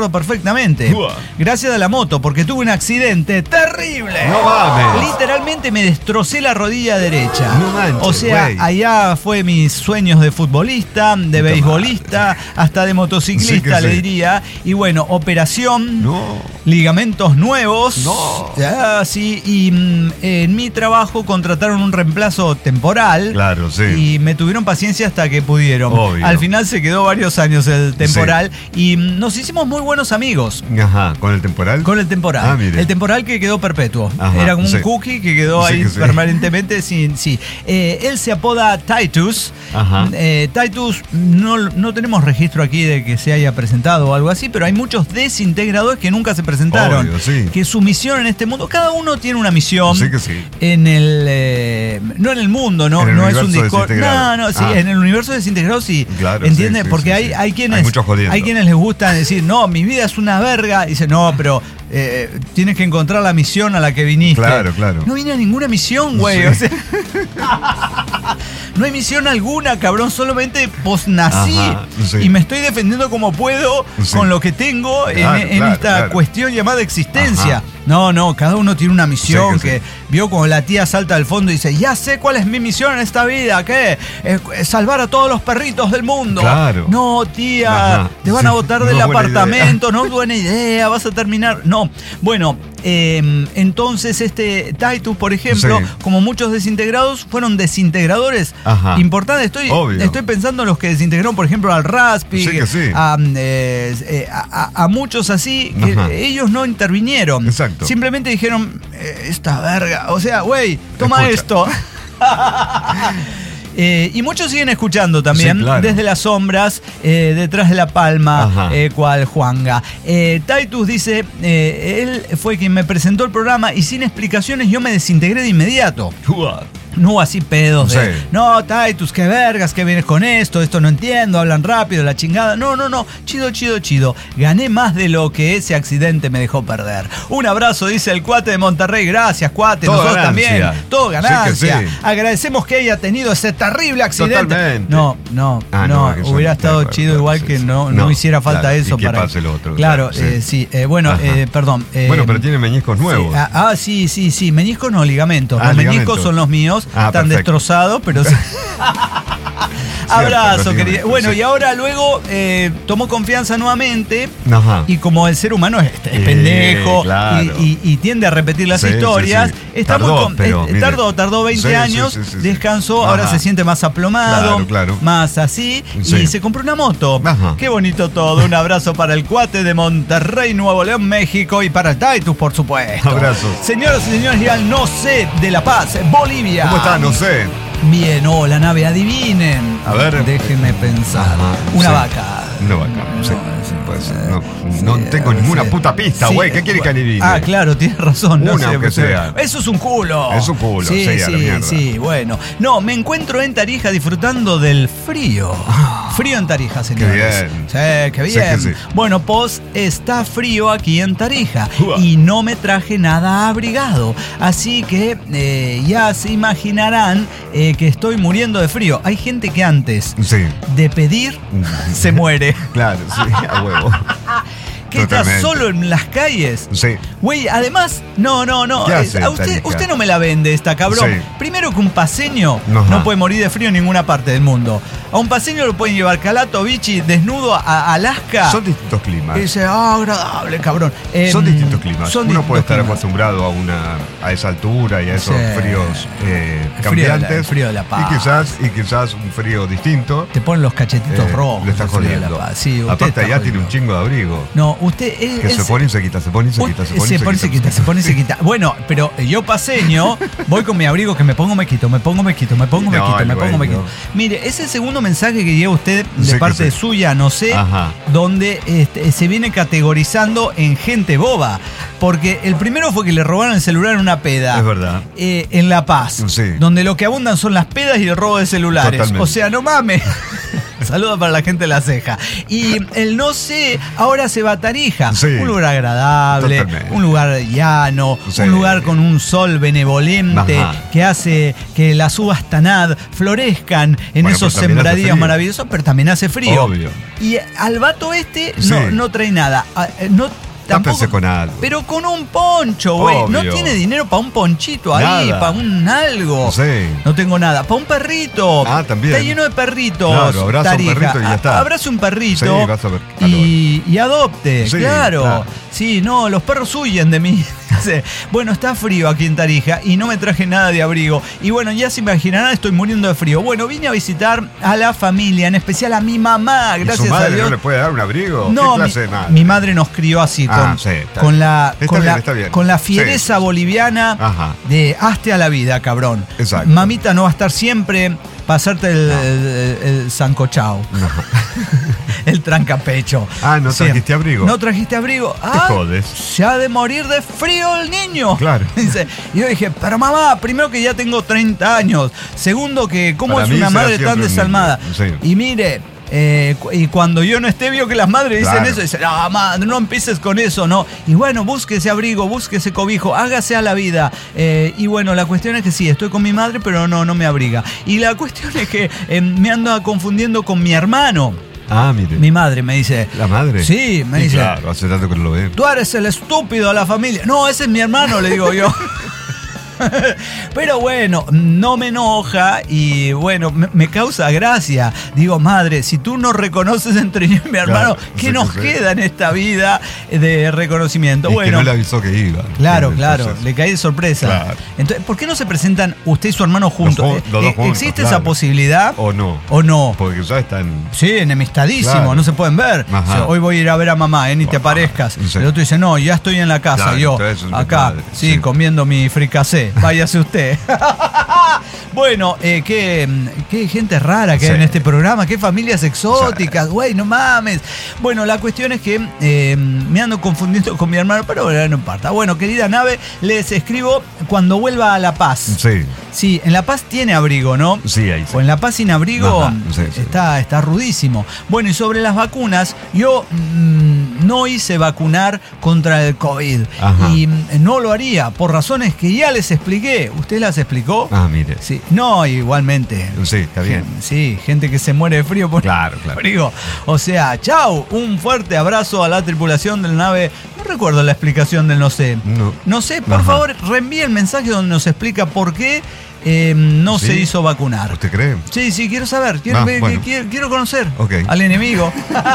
perfectamente. Uah. Gracias a la moto, porque tuve un accidente terrible. No mames. Literalmente me destrocé la rodilla derecha. No manches, o sea, güey. allá fue mis sueños de futbolista, de Puta beisbolista, hasta de motociclista, Sí que le sí. diría. Y bueno, operación, No. ligamentos nuevos. No. Ya, sí, y mm, en mi trabajo contrataron un reemplazo temporal. Claro, sí. Y me tuvieron paciencia hasta que pudieron. Obvio. Al final se quedó varios años el temporal y mm, nos hicimos muy buenos amigos. Ajá, ¿con el temporal? Con el temporal. Ah, mire. El temporal que quedó perpetuo. Ajá, Era como sí. un cookie que quedó Sí, ahí que sí. permanentemente. Sí, sí. Eh, él se apoda Titus. Ajá. Eh, Titus, no, no tenemos registro aquí de que se haya presentado o algo así, pero hay muchos desintegradores que nunca se presentaron. Obvio, sí. Que su misión en este mundo, cada uno tiene una misión. Sí que sí. En el. eh, no en el mundo, no, En el no es un universo Discord. desintegrado. No, no, sí, Ah. en el universo desintegrado sí. Claro, ¿Entiendes? sí, sí, Porque sí, hay, sí. hay quienes. Hay muchos jodiendo. Hay quienes les gusta decir, no, mi vida es una verga. Dice, no, pero eh, tienes que encontrar la misión a la que viniste. Claro, claro. No vine a ninguna misión, güey. Sí. O sea, no hay misión alguna, cabrón. Solamente posnací Ajá, sí. y me estoy defendiendo como puedo Sí. con lo que tengo en- Claro, en, claro, esta claro. cuestión llamada existencia. Ajá. No, no, cada uno tiene una misión Sí que que, sí. vio como la tía salta al fondo y dice, ya sé cuál es mi misión en esta vida, ¿qué? Es, es salvar a todos los perritos del mundo. Claro. No, tía, Ajá. te van a Sí, botar no del es buena apartamento, no es buena idea, vas a terminar. No, bueno, eh, entonces este Titus, por ejemplo, Sí. como muchos desintegrados, fueron desintegradores Ajá. importantes. Estoy, Obvio. estoy pensando en los que desintegraron, por ejemplo, al Raspi, Sí que sí. a, eh, eh, a- a- a muchos así, que Ajá. ellos no intervinieron. Exacto. Simplemente dijeron, eh, esta verga, o sea, güey, toma Escucha. esto. Eh, y muchos siguen escuchando también, Sí, claro. desde las sombras, eh, detrás de la palma, Ajá. eh, cual Juanga. Eh, Titus dice, eh, él fue quien me presentó el programa y sin explicaciones yo me desintegré de inmediato. Uah. No hubo así pedos de, Sí. no, Titus, qué vergas, que vienes con esto, esto no entiendo, hablan rápido, la chingada. No, no, no, chido, chido, chido. Gané más de lo que ese accidente me dejó perder. Un abrazo, dice el cuate de Monterrey. Gracias, cuate, Todo nosotros ganancia. también. Todo Sí que ganancia. sí. Agradecemos que haya tenido ese terrible accidente. Totalmente. No, no, Ah, no, no, que son- hubiera estado claro, chido claro, igual sí, que sí. no, no No, hiciera falta claro, eso y que para. pase lo otro, Claro, claro, eh, sí. sí. eh, bueno, Ajá. eh, perdón. eh, Bueno, pero tiene meñiscos nuevos. Sí, ah, ah, sí, sí, sí. Meniscos no, ligamentos. Ah, los meniscos ligamentos. son los míos. Ah, están perfecto. destrozados, pero sí. Abrazo, los querida. ligamentos, Bueno, sí. y ahora luego eh, tomó confianza nuevamente. Ajá. Y como el ser humano es, es Eh, pendejo claro. y, y- y tiende a repetir las Sí, historias, sí, sí. está Tardó, muy con- pero, eh, mire. tardó, tardó veinte Sí, sí, años, sí, sí, sí. descansó, Ajá. ahora se siente más aplomado, Claro, claro. más así, Sí. y se compró una moto. Ajá. Qué bonito todo. Un abrazo para el cuate de Monterrey, Nuevo León, México, y para el Titus, por supuesto. Abrazo. Señoras y señores, y al No sé de La Paz, Bolivia. ¿Cómo está? No sé. Bien, oh, la nave, adivinen. A ver. Déjenme pensar. Ajá, Una sí. vaca. Una vaca, sí, sí, puede ser. No, no Sí, tengo ninguna sí. puta pista, Sí, güey. ¿Qué quiere que adivine? Ah, claro, tienes razón. No Una, sé, aunque pues, sea. Eso es un culo. Es un culo, sí, a la sí, mierda. sí, bueno. No, me encuentro en Tarija disfrutando del frío. Frío en Tarija, señores. bien. Sí, qué Sí, bien. que sí. Bueno, pues está frío aquí en Tarija Ua. y no me traje nada abrigado. Así que eh, ya se imaginarán eh, que estoy muriendo de frío. Hay gente que antes Sí. de pedir se muere. Claro, sí, a huevo. Que está Totalmente. solo en las calles. Sí. Güey, además, no, no, no. ¿Qué eh, hace a usted, Tarija? usted no me la vende esta, cabrón. Sí. Primero que un paseño Ajá. no puede morir de frío en ninguna parte del mundo. A un paseño lo pueden llevar Calato, Vichy, desnudo a, a Alaska. Son distintos climas. Y dice, ah, agradable, cabrón. Eh, Son distintos climas. son Uno distintos puede estar climas. acostumbrado a una a esa altura y a esos Sí. fríos eh, El frío de la- cambiantes. el frío de La Paz. Y quizás, y quizás un frío distinto. Te ponen los cachetitos eh, rojos. Lo está el frío de La jodiendo. Paz. Sí, usted Aparte está allá tiene un jodido. chingo de abrigo. No, usted es. Que se es- pone y se quita, se pone y se Un- quita, se pone y se pone y se quita, se pone y se quita. Bueno, pero yo paseño, voy con mi abrigo que me pongo, me quito, me pongo, me quito, me pongo, me No, quito, me el pongo, me dueño. quito. Mire, es el segundo mensaje que lleva usted de Sí que parte sí. suya, no sé, Ajá. donde este, se viene categorizando en gente boba. Porque el primero fue que le robaron el celular en una peda. Es verdad. Eh, en La Paz. Sí. Donde lo que abundan son las pedas y el robo de celulares. Totalmente. O sea, no mames. Saludos para la gente de La Ceja. Y el no sé, ahora se va a Tarija. Sí. Un lugar agradable, Totalmente. un lugar llano, Sí. un lugar con un sol benevolente. Ajá. Que hace que las uvas Tanad florezcan en Bueno, esos pero también hace sembradíos frío. maravillosos, pero también hace frío. Obvio. Y al vato este Sí. no, no trae nada. Ah, eh, No, tampoco, Tápense con algo. pero con un poncho, güey. No Obvio. tiene dinero para un ponchito ahí, Nada. para un algo. Sí. No tengo nada. Para un perrito. Ah, también. Está lleno de perritos. Claro, abraza un Tarija. perrito y ya está. A- Abrace un perrito. Sí, vas a ver calor. y, y adopte, Sí, claro. claro. Sí, no, los perros huyen de mí. Dice, bueno, está frío aquí en Tarija y no me traje nada de abrigo. Y bueno, ya se imaginarán, estoy muriendo de frío. Bueno, vine a visitar a la familia, en especial a mi mamá, ¿Y gracias su madre a Dios. no le puede dar un abrigo? No, ¿Qué clase mi, de madre? mi madre nos crió así, Ah, con, sí, está con bien. la, Está con, bien, la está bien. con la Sí, fiereza sí, sí. boliviana Ajá. de hazte a la vida, cabrón. Exacto. Mamita no va a estar siempre para hacerte el, el, el sancochao. El trancapecho. Ah, ¿no Siempre. trajiste abrigo? ¿No trajiste abrigo? Ah, jodes. se ha de morir de frío el niño. Claro. Dice, y yo dije, pero mamá, primero que ya tengo treinta años. Segundo que cómo Para es mí una será madre tan siempre un niño. desalmada. Sí. Y mire, eh, cu- y cuando yo no esté, vio que las madres dicen Claro. eso. Dicen, no, mamá, no empieces con eso, ¿no? Y bueno, busque ese abrigo, busque ese cobijo, hágase a la vida. Eh, y bueno, la cuestión es que sí, estoy con mi madre, pero no, no me abriga. Y la cuestión es que eh, me ando confundiendo con mi hermano. Ah, mire. Mi madre me dice, ¿La madre? Sí, me Y dice, claro, hace tanto que no lo ven. tú eres el estúpido de la familia. No, ese es mi hermano, le digo yo. Pero bueno, no me enoja y bueno, me, me causa gracia. Digo, madre, si tú no reconoces entre yo y mi hermano, Claro, ¿qué sí, nos sí. queda en esta vida de reconocimiento? Es bueno, que no le avisó que iba. claro, Entonces, claro, le caí de sorpresa. Claro. Entonces, ¿por qué no se presentan usted y su hermano juntos? Los ju- los dos Eh, juntos, ¿Existe claro. esa posibilidad? O no. ¿O no? Porque ya están. Sí, enemistadísimo, Claro. no se pueden ver. Ajá. O sea, hoy voy a ir a ver a mamá, eh, ni te Ajá. aparezcas. Sí. El otro dice, no, ya estoy en la casa, Claro, yo, entonces es un acá, desmadre, sí, sí. comiendo mi fricasé. Váyase usted. Bueno, eh, qué, qué gente rara que hay Sí. en este programa, qué familias exóticas, güey, no mames. Bueno, la cuestión es que eh, me ando confundiendo con mi hermano, pero bueno, no importa. Bueno, querida nave, les escribo cuando vuelva a La Paz. Sí. Sí, en La Paz tiene abrigo, ¿no? Sí, ahí sí. O en La Paz sin abrigo Ajá, sí, sí. Está, está rudísimo. Bueno, y sobre las vacunas, yo mm, no hice vacunar contra el COVID. Ajá. Y mm, no lo haría por razones que ya les expliqué. ¿Usted las explicó? Ah, mire. Sí. No, igualmente. Sí, está bien. Sí, gente que se muere de frío por Claro, claro. abrigo. O sea, chau, un fuerte abrazo a la tripulación del nave. No recuerdo la explicación del no sé. No. No sé, por Ajá. favor, reenvíe el mensaje donde nos explica por qué eh, no ¿Sí? se hizo vacunar. ¿Usted cree? Sí, sí, quiero saber, quiero, Ah, ver, bueno. quiero, quiero conocer Ok. al enemigo.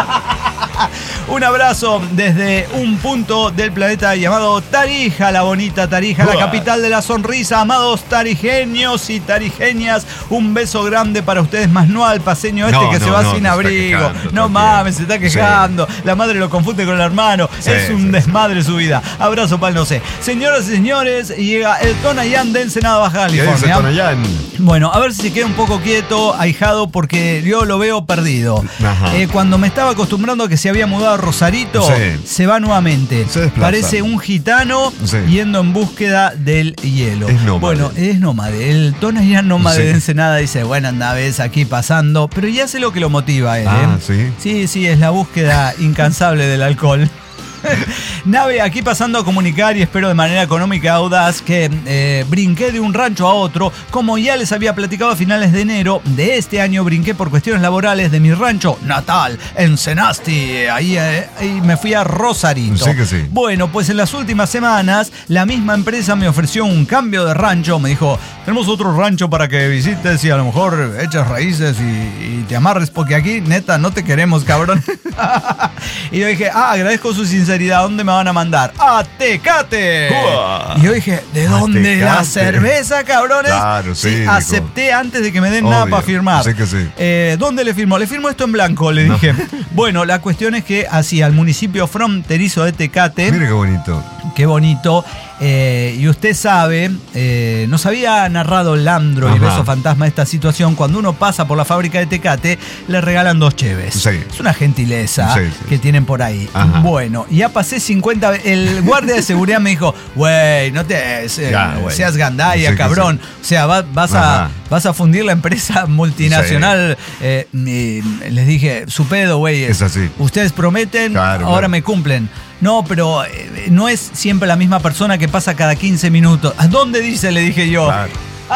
Un abrazo desde un punto del planeta llamado Tarija, la bonita Tarija, la Uah. capital de la sonrisa. Amados tarijeños y tarijeñas, un beso grande para ustedes, más no al paseño este No, que no, se va no, sin se está abrigo. quejando todo No el mames, se tiempo. está quejando. La madre lo confunde con el hermano. Sí, es un sí, desmadre su vida. Abrazo para el no sé. Señoras y señores, llega el Tonayán de Ensenada, Baja ¿Qué dice California. Tonayán? Bueno, a ver si se queda un poco quieto, ahijado, porque yo lo veo perdido. Ajá. Eh, cuando me estaba acostumbrando a que se había mudado a Rosarito, Sí. se va nuevamente. Se desplaza. Parece un gitano Sí. yendo en búsqueda del hielo. Es nómade. Bueno, es nómade. El Tonayán nómade Sí. de Ensenada dice, bueno, anda, ves aquí pasando, pero ya sé lo que lo motiva a él. Ah, ¿eh? ¿sí? Sí, sí, es la búsqueda incansable del alcohol. Nave, aquí pasando a comunicar y espero de manera económica y audaz que eh, brinqué de un rancho a otro. Como ya les había platicado a finales de enero de este año, brinqué por cuestiones laborales de mi rancho natal, en Senasti. Ahí, eh, ahí me fui a Rosarito. Sí que sí. Bueno, pues en las últimas semanas la misma empresa me ofreció un cambio de rancho. Me dijo, tenemos otro rancho para que visites y a lo mejor eches raíces y, y te amarres, porque aquí, neta, no te queremos, cabrón. Y yo dije, ah, agradezco su sinceridad. ¿Dónde me van a mandar? ¡A Tecate! Uah. Y yo dije, ¿de A dónde la Tecate. cerveza, cabrones? Claro, sí, dijo. acepté antes de que me den nada Obvio, para firmar. sí que sí. Eh, ¿Dónde le firmo? Le firmo esto en blanco, le No. dije. Bueno, la cuestión es que así, al municipio fronterizo de Tecate, Mire qué bonito. qué bonito, Eh, y usted sabe, eh, nos había narrado Landro Ajá. y Beso Fantasma esta situación. Cuando uno pasa por la fábrica de Tecate, le regalan dos cheves. Sí. Es una gentileza Sí, sí. que tienen por ahí. Ajá. Bueno, ya pasé cincuenta veces. El guardia de seguridad me dijo, güey, no te eh, Ya, güey. seas gandalla, Sí, que cabrón. O sea, va- vas, a, Ajá. vas a fundir la empresa multinacional. Eh, y les dije, su pedo, güey. Es así. Ustedes prometen, Claro, ahora claro. me cumplen. No, pero eh, no es siempre la misma persona que pasa cada quince minutos. ¿A dónde dice? Le dije yo. Claro.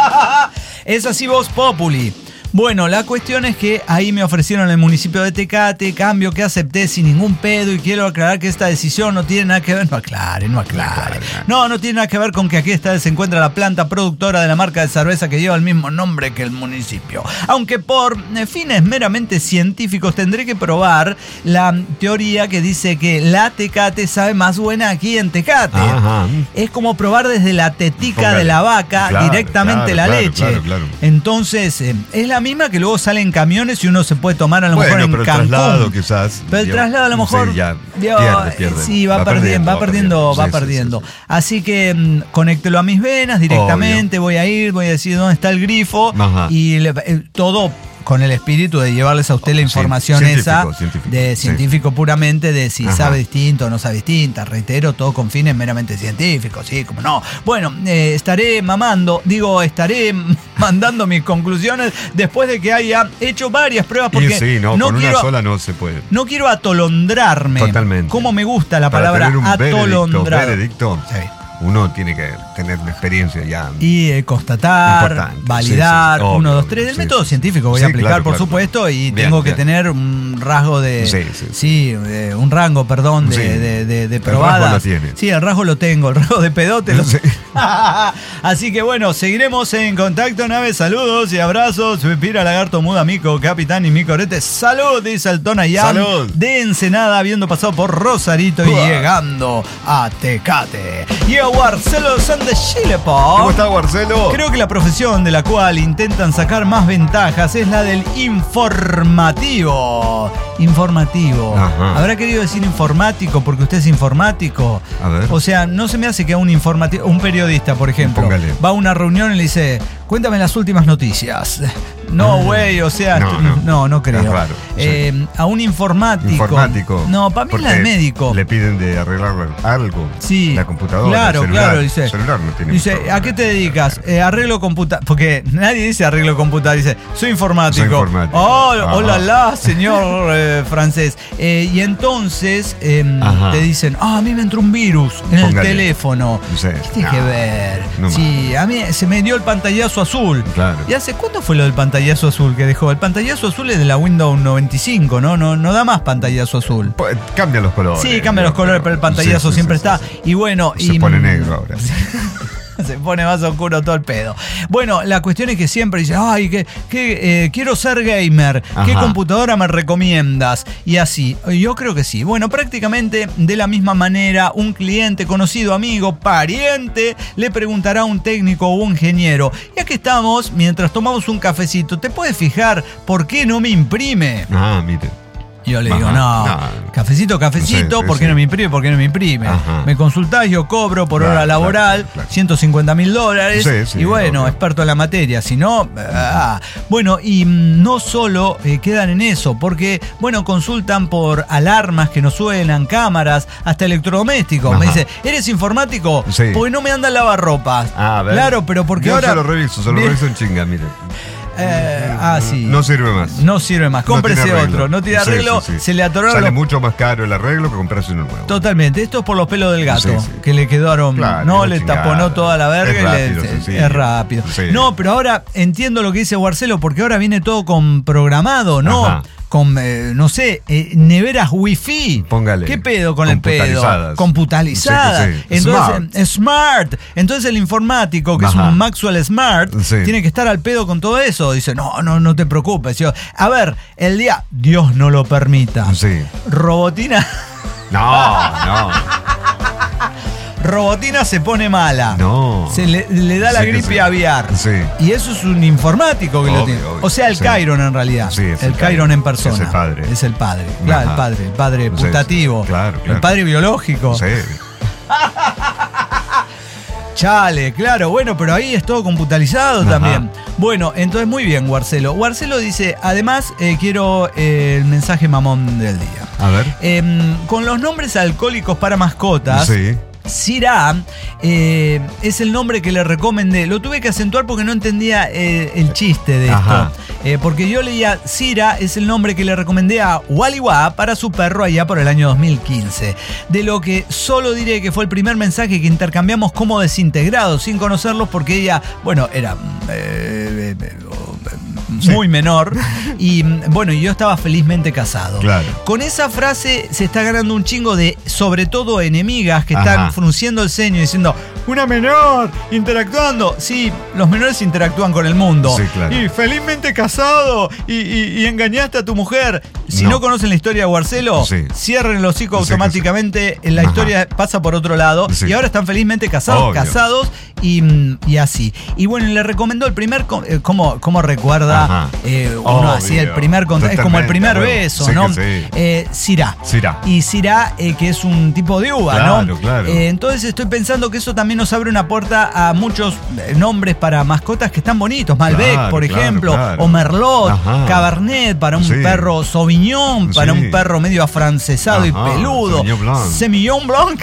Es así Voz Populi. Bueno, la cuestión es que ahí me ofrecieron el municipio de Tecate, cambio que acepté sin ningún pedo y quiero aclarar que esta decisión no tiene nada que ver, no aclare, no aclare. No, no tiene nada que ver con que aquí está, se encuentra la planta productora de la marca de cerveza que lleva el mismo nombre que el municipio. Aunque por eh, fines meramente científicos tendré que probar la teoría que dice que la Tecate sabe más buena aquí en Tecate. Ajá. Es como probar desde la tetica Póngale. de la vaca Claro, directamente claro, la claro, leche. claro, claro. Entonces, eh, es la misma que luego sale en camiones y uno se puede tomar a lo Bueno, mejor en pero el Cancún. traslado quizás. Pero el yo- traslado a lo mejor Sí, ya vio, pierde, pierde. sí, va, perdiendo, va perdiendo, va Sí, sí, perdiendo. sí, sí. Así que mm, conéctelo a mis venas directamente, voy a ir, voy a decir dónde está el grifo Ajá. y le- eh, todo con el espíritu de llevarles a usted la Sí, información científico, esa científico, de sí. científico puramente de si Ajá. sabe distinto o no sabe distinta, reitero, todo con fines meramente científicos, sí, como no. Bueno, eh, estaré mamando, digo, estaré mandando mis conclusiones después de que haya hecho varias pruebas Y porque sí, no, no con quiero una sola no se puede. no quiero atolondrarme. Totalmente. Como me gusta la Para palabra tener un veredicto, atolondrado. veredicto, Sí. uno tiene que tener una experiencia ya. Y eh, constatar, Importante, validar, sí, sí, sí. uno, Obvio, dos, tres. El sí, método sí. científico voy Sí, a aplicar, claro, por claro, supuesto, claro. y Bien, tengo que bien. tener un rasgo de. Sí, sí. sí, de- un rango, perdón, de, Sí. de, de, de El probadas. rasgo lo tiene. Sí, el rasgo lo tengo, el rasgo de pedote lo Sí. Así que bueno, seguiremos en contacto, naves. Saludos y abrazos. Pira, Lagarto, Muda, Mico, Capitán y Mico Orete. Salud, dice el Tonayán Salud. de Ensenada, habiendo pasado por Rosarito y Uah. llegando a Tecate. Y a Marcelo San de Chile, po. ¿Cómo está, Marcelo? Creo que la profesión de la cual intentan sacar más ventajas es la del informativo. Informativo. Ajá. ¿Habrá querido decir informático porque usted es informático? A ver. O sea, no se me hace que un informativo, un periodista, por ejemplo, Póngale. va a una reunión y le dice, cuéntame las últimas noticias. No, güey, o sea, No, no. no, no creo. Es raro, sí. Eh, a un informático. Informático. No, para mí es la de Porque médico. Le piden de arreglar algo. Sí. La computadora. Claro, el celular. claro, dice. El celular no tiene Dice, mucho- ¿a qué te dedicas? Eh, arreglo computadora. Porque nadie dice arreglo computadora, dice, soy informático. Soy informático. Oh, Ajá. hola, la, señor eh, francés. Eh, y entonces eh, Ajá. te dicen, ah, a mí me entró un virus en el Póngale. teléfono. Sí. ¿Qué tiene que No, ver? no sí, a mí se me dio el pantallazo azul. Claro. ¿Y hace cuánto fue lo del pantallazo azul que dejó? El pantallazo azul es de la Windows noventa y cinco, ¿no? No, no da más pantallazo azul. Pues, cambia los colores. Sí, cambia los colores, pero el pantallazo Sí, sí, siempre sí, está. sí, sí. Y bueno, Se y pone negro ahora. se pone más oscuro todo el pedo. Bueno, la cuestión es que siempre dice, ay, que, que eh, quiero ser gamer, ¿qué Ajá. computadora me recomiendas? Y así, yo creo que sí. Bueno, prácticamente de la misma manera, un cliente, conocido, amigo, pariente, le preguntará a un técnico o un ingeniero, y aquí estamos, mientras tomamos un cafecito, ¿te puedes fijar por qué no me imprime? Ah, mire. Y yo le Ajá, digo, no, no. cafecito, cafecito, Sí, sí, ¿por qué sí. no me imprime? ¿Por qué no me imprime? Ajá. Me consultás, yo cobro por Claro, hora claro, laboral, claro, claro. ciento cincuenta mil dólares. Sí, sí, y bueno, obvio. experto en la materia. Si no, ah. Bueno, y mm, no solo eh, quedan en eso, porque, bueno, consultan por alarmas que no suenan, cámaras, hasta electrodomésticos. Ajá. Me dice, ¿eres informático? Sí. Porque no me andan lavarropas. Ah, a ver. Claro, pero porque Yo ahora... se lo reviso, se lo Bien. reviso en chinga, mire. Eh, ah, sí. No sirve más. No sirve más. No Cómprese tiene arreglo. otro. No tiene Sí, arreglo. sí, sí. Se le atoraron Sale los... mucho más caro el arreglo que comprarse uno nuevo. Totalmente, esto es por los pelos del gato, Sí, sí. que le quedaron, Claro, no una le chingada. taponó toda la verga Es y rápido, le, sencillo. es rápido. Sí. No, pero ahora entiendo lo que dice Marcelo, porque ahora viene todo con programado, ¿no? Ajá. Con, eh, no sé, eh, neveras wifi. Póngale. ¿Qué pedo con el pedo? Computarizadas. Computalizadas. Sí, sí, sí. Entonces, Smart. eh, smart. Entonces el informático, que es Ajá. un Maxwell Smart, Sí. tiene que estar al pedo con todo eso. Dice, no, no, no te preocupes. Yo, a ver, el día, Dios no lo permita. Sí. Robotina. No, no. Robotina se pone mala. No. Se le, le da la Sí que gripe sí. aviar. Sí. Y eso es un informático que lo Obvio, tiene. obvio. O sea, el Sí. Chiron en realidad. Sí, es el el Chiron Chiron. en persona. Es el padre. Es el padre. Claro, Ajá. el padre. El padre Sí, putativo. sí. Claro, claro. El padre biológico. Sí. Chale, claro, bueno, pero ahí es todo computarizado. Ajá. También. Bueno, entonces muy bien, Guarcelo. Guarcelo dice, además, eh, quiero eh, el mensaje mamón del día. A ver. Eh, con los nombres alcohólicos para mascotas. Sí. Syrah eh, es el nombre que le recomendé. Lo tuve que acentuar porque no entendía eh, el chiste de esto. Eh, porque yo leía Syrah es el nombre que le recomendé a Waliwa para su perro allá por el año dos mil quince. De lo que solo diré que fue el primer mensaje que intercambiamos como desintegrados, sin conocerlos, porque ella, bueno, era... Eh, eh, Sí. muy menor y bueno, yo estaba felizmente casado. Claro. Con esa frase se está ganando un chingo de, sobre todo, enemigas que están Ajá. frunciendo el ceño diciendo, una menor interactuando. Sí, los menores interactúan con el mundo. Sí, claro. Y felizmente casado y, y, y engañaste a tu mujer. Si no, no conocen la historia de Guarcelo, sí. cierren el hocico sí, automáticamente. Sí. La Ajá. historia pasa por otro lado sí. y ahora están felizmente casados, Obvio. casados y, y así. Y bueno, le recomendó el primer, ¿cómo, cómo recuerda? Eh, uno hacía el primer contacto, es como el primer beso, sí, ¿no? Sí. Eh, Syrah. Syrah. Y Syrah, eh, que es un tipo de uva, claro, ¿no? Claro. Eh, entonces estoy pensando que eso también nos abre una puerta a muchos nombres para mascotas que están bonitos. Malbec, claro, por ejemplo, claro, claro. o Merlot, Ajá. Cabernet para un sí. perro Sauvignon, para sí. un perro medio afrancesado Ajá. y peludo. Semillon Blanc. Semillon Blanc.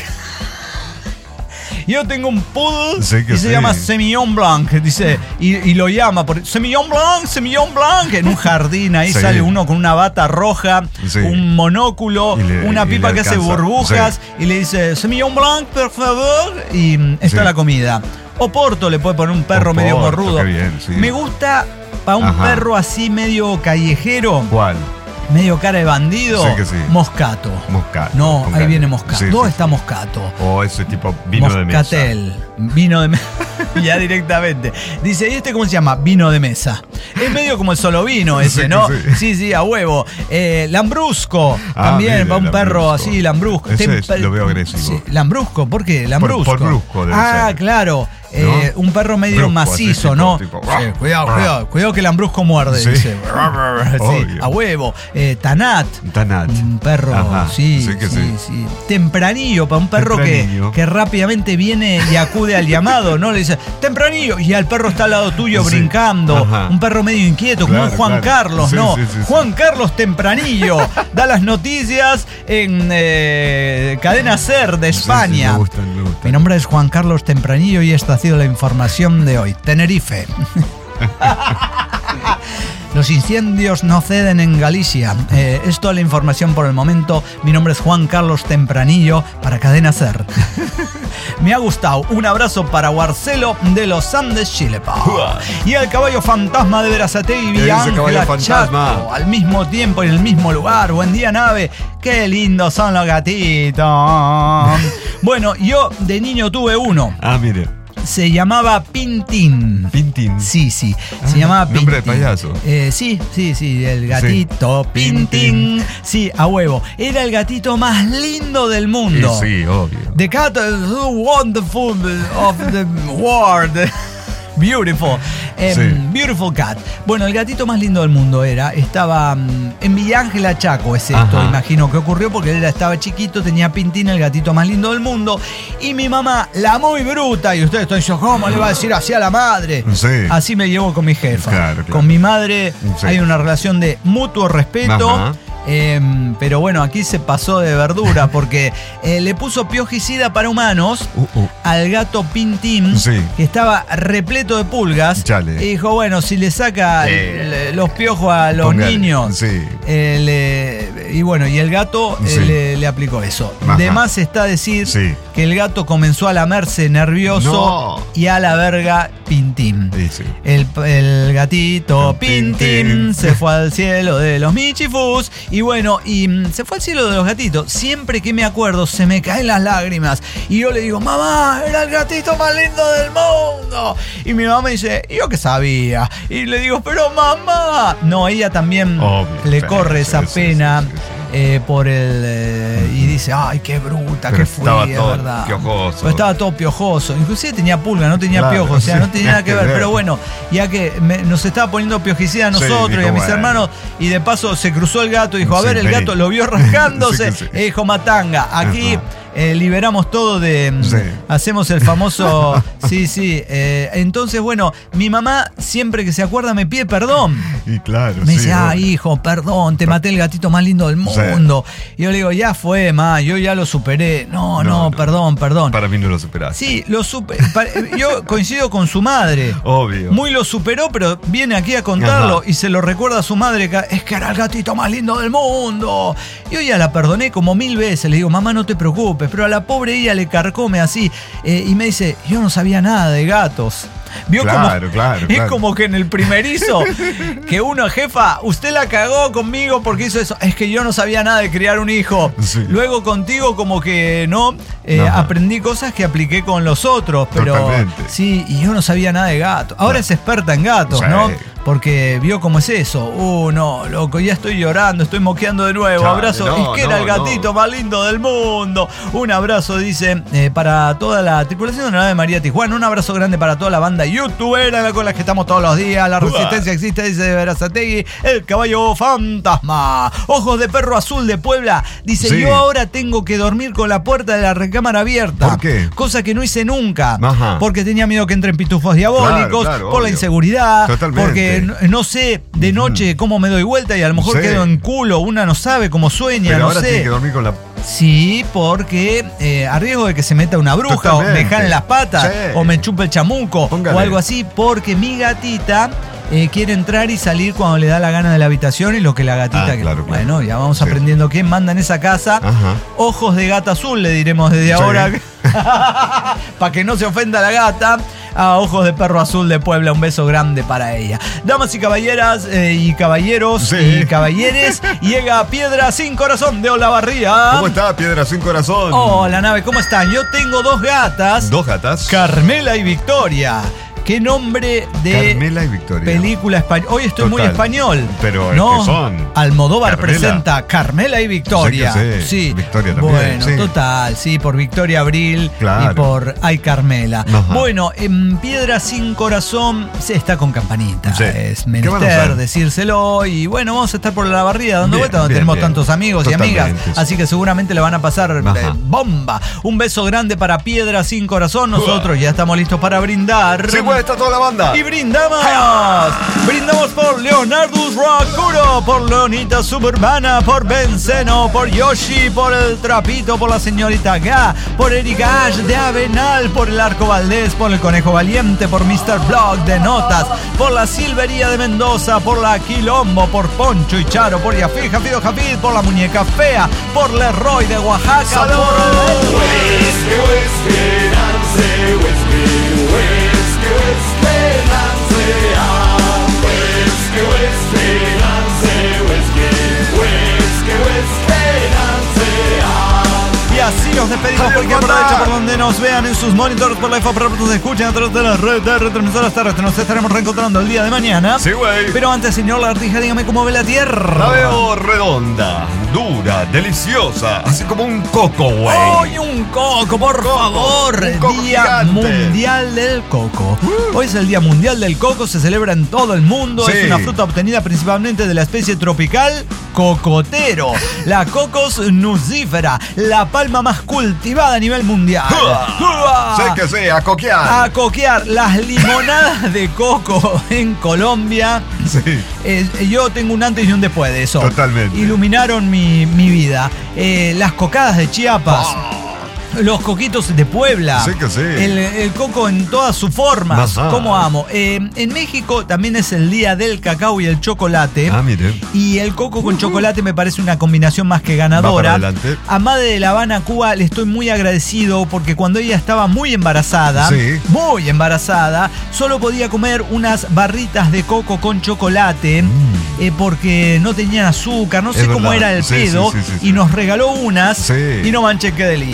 Yo tengo un poodle sí que y se sí. llama Semillon Blanc, dice, y, y lo llama por Semillon Blanc, Semillon Blanc, en un jardín, ahí sí. sale uno con una bata roja, sí. un monóculo, le, una pipa que hace burbujas, sí. y le dice, Semillon Blanc, por favor, y está sí. la comida. Oporto le puede poner un perro Oporto, medio morrudo. Bien, sí. Me gusta para un Ajá. perro así medio callejero. ¿Cuál? Medio cara de bandido, sí que sí. Moscato. Moscato. No, con ahí cara. viene Moscato. Sí, ¿Dónde sí, está Moscato? O oh, ese tipo vino Moscatel, de mesa. Vino de mesa. Ya directamente. Dice, ¿y este cómo se llama? Vino de mesa. Es medio como el solo vino ese, sí, ¿no? Sí, sí, sí, a huevo. Eh, Lambrusco. Ah, también, para un Lambrusco. perro así, Lambrusco. Ese es, lo veo agresivo. Sí, Lambrusco, ¿por qué? Lambrusco. Por, por brusco debe Ah, ser. claro. Eh, ¿no? Un perro medio brusco, macizo, tipo, ¿no? Tipo, sí, cuidado, cuidado, cuidado que el lambrusco muerde, sí. dice. Sí, a huevo. Eh, Tanat. Tanat. Un perro, Ajá, sí, sí, sí, sí, sí. Tempranillo, para un perro que, que rápidamente viene y acude al llamado, ¿no? Le dice, tempranillo, y al perro está al lado tuyo sí. brincando. Ajá. Un perro medio inquieto, claro, como un Juan claro. Carlos, sí, ¿no? Sí, sí, Juan sí. Carlos Tempranillo da las noticias en eh, Cadena Ser de España. Sí, sí, me gusta, me gusta. Mi nombre es Juan Carlos Tempranillo y esta ha sido la información de hoy. Tenerife. Los incendios no ceden en Galicia. Eh, es toda la información por el momento. Mi nombre es Juan Carlos Tempranillo para Cadena Ser. Me ha gustado. Un abrazo para Guarcelo de los Andes, Chile. Y el caballo fantasma de Berazategui y Ángela Chaco al mismo tiempo y en el mismo lugar. Buen día, nave. Qué lindos son los gatitos. Bueno, yo de niño tuve uno. Ah, mire. Se llamaba Pintín. Pintín. Sí, sí. Se ah, llamaba Pintín. Nombre de payaso. Eh, sí, sí, sí. El gatito sí. Pintín. Pintín. Sí, a huevo. Era el gatito más lindo del mundo. Sí, sí, obvio. The cat is wonderful of the world. Beautiful. Eh, sí. Beautiful cat. Bueno, el gatito más lindo del mundo era. Estaba um, en Villa Ángela Chaco, es esto. Ajá. Imagino que ocurrió porque él estaba chiquito, tenía Pintín, el gatito más lindo del mundo. Y mi mamá, la muy bruta, y ustedes están diciendo, ¿cómo le va a decir así a la madre? Sí. Así me llevo con mi jefa. Claro, claro. Con mi madre sí. hay una relación de mutuo respeto. Ajá. Eh, pero bueno, aquí se pasó de verdura porque eh, le puso piojicida para humanos uh, uh. al gato Pintín, sí. que estaba repleto de pulgas. Chale. Y dijo, bueno, si le saca eh. le, los piojos a los Póngale. niños. Sí. Eh, le, y bueno, y el gato eh, sí. le, le aplicó eso. Ajá. De más está decir sí. que el gato comenzó a lamerse nervioso no. y a la verga Pintín. Sí, sí. El, el gatito Pintín, Pintín se fue al cielo de los michifús. Y bueno, y mm, se fue al cielo de los gatitos. Siempre que me acuerdo se me caen las lágrimas. Y yo le digo, mamá, era el gatito más lindo del mundo. Y mi mamá me dice, ¿yo qué sabía? Y le digo, pero mamá. No, ella también Obvio, le corre sí, esa sí, pena. Sí, sí, sí. Eh, por el eh, y dice, ay, qué bruta, pero qué fui, estaba es todo verdad. Piojoso. Pero estaba todo piojoso. Inclusive tenía pulga, no tenía claro, piojos, o sea, sí, no tenía nada que ver. ver. Pero bueno, ya que me, nos estaba poniendo piojicida a nosotros sí, dijo, y a mis bueno. hermanos, y de paso se cruzó el gato y dijo, a sí, ver, el vení. gato lo vio rascándose, sí, sí. y dijo, matanga, aquí eh, liberamos todo de... Sí. Hacemos el famoso... sí, sí. Eh, entonces, bueno, mi mamá siempre que se acuerda me pide perdón. Y claro, Me dice, sí, ah, obvio. hijo, perdón, te maté el gatito más lindo del mundo. Sí. Y yo le digo, ya fue, ma, yo ya lo superé. No, no, no, no. perdón, perdón. Para mí no lo superaste. Sí, lo super, yo coincido con su madre. Obvio. Muy lo superó, pero viene aquí a contarlo. Ajá. Y se lo recuerda a su madre, que es que era el gatito más lindo del mundo. Yo ya la perdoné como mil veces. Le digo, mamá, no te preocupes. Pero a la pobre ella le carcome así. Eh, y me dice, yo no sabía nada de gatos. ¿Vio claro, como, claro, es claro. como que en el primerizo, que uno, jefa, usted la cagó conmigo porque hizo eso. Es que yo no sabía nada de criar un hijo. Sí. Luego contigo como que no, eh, aprendí cosas que apliqué con los otros. Pero totalmente. Sí, y yo no sabía nada de gatos. Ahora no. es experta en gatos, sí. ¿no? Porque vio cómo es eso. Uh, no, loco, ya estoy llorando, estoy moqueando de nuevo. Chale, abrazo, no, es que no, era el gatito no. más lindo del mundo. Un abrazo, dice, eh, para toda la tripulación de la nave María Tijuana. Un abrazo grande para toda la banda youtubera con la que estamos todos los días. La resistencia existe, dice de Verazategui. El caballo fantasma. Ojos de perro azul de Puebla. Dice, sí. yo ahora tengo que dormir con la puerta de la recámara abierta. ¿Por qué? Cosa que no hice nunca. Ajá. Porque tenía miedo que entren pitufos diabólicos, claro, claro, por obvio. la inseguridad. Totalmente. Porque no, no sé de noche cómo me doy vuelta y a lo mejor sí. quedo en culo, una no sabe cómo sueña, pero no ahora sé. Tiene que dormir con la... Sí, porque eh, a riesgo de que se meta una bruja Totalmente. o me jale las patas sí. o me chupe el chamuco Póngale. o algo así, porque mi gatita eh, quiere entrar y salir cuando le da la gana de la habitación y lo que la gatita... Ah, que, claro, claro. Bueno, ya vamos sí. aprendiendo quién manda en esa casa. Ajá. Ojos de gata azul, le diremos desde sí. ahora. Para que no se ofenda la gata. A Ojos de Perro Azul de Puebla, un beso grande para ella. Damas y caballeras eh, y caballeros sí. y caballeres, llega Piedra Sin Corazón de Olavarría. ¿Cómo está Piedra Sin Corazón? Hola, nave, ¿cómo están? Yo tengo dos gatas. ¿Dos gatas? Carmela y Victoria. ¿Qué nombre de Carmela y Victoria. película española? Hoy estoy Total. muy español. Pero ¿no? ¿qué son? Almodóvar Carmela. presenta Carmela y Victoria. Sí, que sí. sí. Victoria también. Bueno, sí. total, sí, por Victoria Abril claro. y por Ay Carmela. Ajá. Bueno, en Piedra Sin Corazón se está con campanita. Sí. Es menester decírselo. Y bueno, vamos a estar por la barrida dando vueltas donde tenemos bien. tantos amigos Totalmente. y amigas. Así que seguramente le van a pasar eh, bomba. Un beso grande para Piedra Sin Corazón. Nosotros ya estamos listos para brindar. Sí, pues está toda la banda. Y brindamos, brindamos por Leonardus Rocuro, por Leonita Suburbana, por Benceno, por Yoshi, por el Trapito, por la señorita Ga, por Erika Ash de Avenal, por el Arco Valdés, por el Conejo Valiente, por mister Blog de Notas, por la Silvería de Mendoza, por la Quilombo, por Poncho y Charo, por Yafid, Jafido Jafid, por la Muñeca Fea, por Leroy de Oaxaca, ¡Salud! por... Whisky, whisky, Nancy, whisky, whisky, whisky. Y así nos despedimos porque aprovecha por donde nos vean en sus monitores por la F A P, nos escuchen a través de la red de retransmisoras terrestres. Nos estaremos reencontrando el día de mañana. Sí, güey. Pero antes, señor Lagartija, dígame cómo ve la Tierra. La veo redonda, dura, deliciosa, así como un coco, güey. ¡Hoy un coco, por coco, favor! Un coco Día gigante. Mundial del Coco. Uh. Hoy es el Día Mundial del Coco, se celebra en todo el mundo. Sí. Es una fruta obtenida principalmente de la especie tropical cocotero, la Cocos nucifera, la palma más cultivada a nivel mundial. Sé que sí, a coquear. A coquear. Las limonadas de coco en Colombia. Sí. Eh, yo tengo un antes y un después de eso. Totalmente. Iluminaron mi, mi vida. Eh, las cocadas de Chiapas. Oh. Los coquitos de Puebla. Sí que sí. El, el coco en todas sus formas. Ajá. Como amo. Eh, en México también es el día del cacao y el chocolate. Ah, mire. Y el coco con uh-huh. chocolate me parece una combinación más que ganadora. A Madre de La Habana, Cuba, le estoy muy agradecido porque cuando ella estaba muy embarazada, sí. muy embarazada, solo podía comer unas barritas de coco con chocolate mm. eh, porque no tenían azúcar, no sé es cómo verdad. era el sí, pedo. Sí, sí, sí, sí. Y nos regaló unas sí. y no manches, qué delicia. Qué delicia.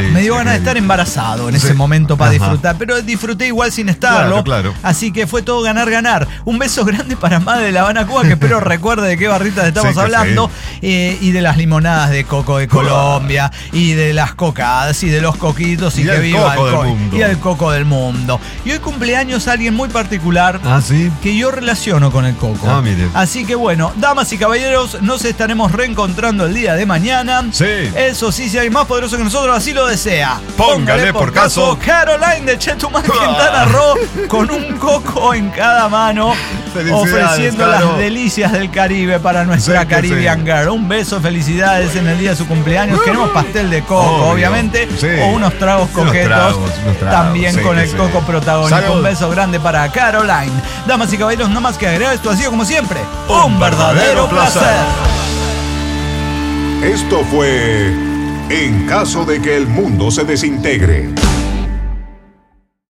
Me dio ganas de estar embarazado en Sí. ese momento para Ajá. disfrutar, pero disfruté igual sin estarlo. Claro, claro. Así que fue todo ganar, ganar. Un beso grande para Madre de La Habana, Cuba, que espero recuerde de qué barritas estamos Sí, que hablando. Eh, y de las limonadas de coco de Colombia, y de las cocadas, y de los coquitos, y, Y que el viva coco el del co- mundo. y el coco del mundo. Y hoy cumpleaños alguien muy particular. Ah, sí. Que yo relaciono con el coco. Ah, mire. Así que bueno, damas y caballeros, nos estaremos reencontrando el día de mañana. Sí. Eso sí, si hay más poderoso que nosotros, así lo desea. Póngale por caso. Caroline de Chetumal, Quintana Roo, con un coco en cada mano, Felicidades, ofreciendo Caro. las delicias del Caribe para nuestra Sí que Caribbean sí. Girl. Un beso, felicidades en el día de su cumpleaños. Queremos pastel de coco, Obvio. obviamente, Sí. o unos tragos Unos coquetos, tragos, unos tragos, también sí con que el sí. coco protagónico. Salud. Un beso grande para Caroline. Damas y caballeros, no más que agregar, esto ha sido como siempre Un verdadero placer. Esto fue En caso de que el mundo se desintegre.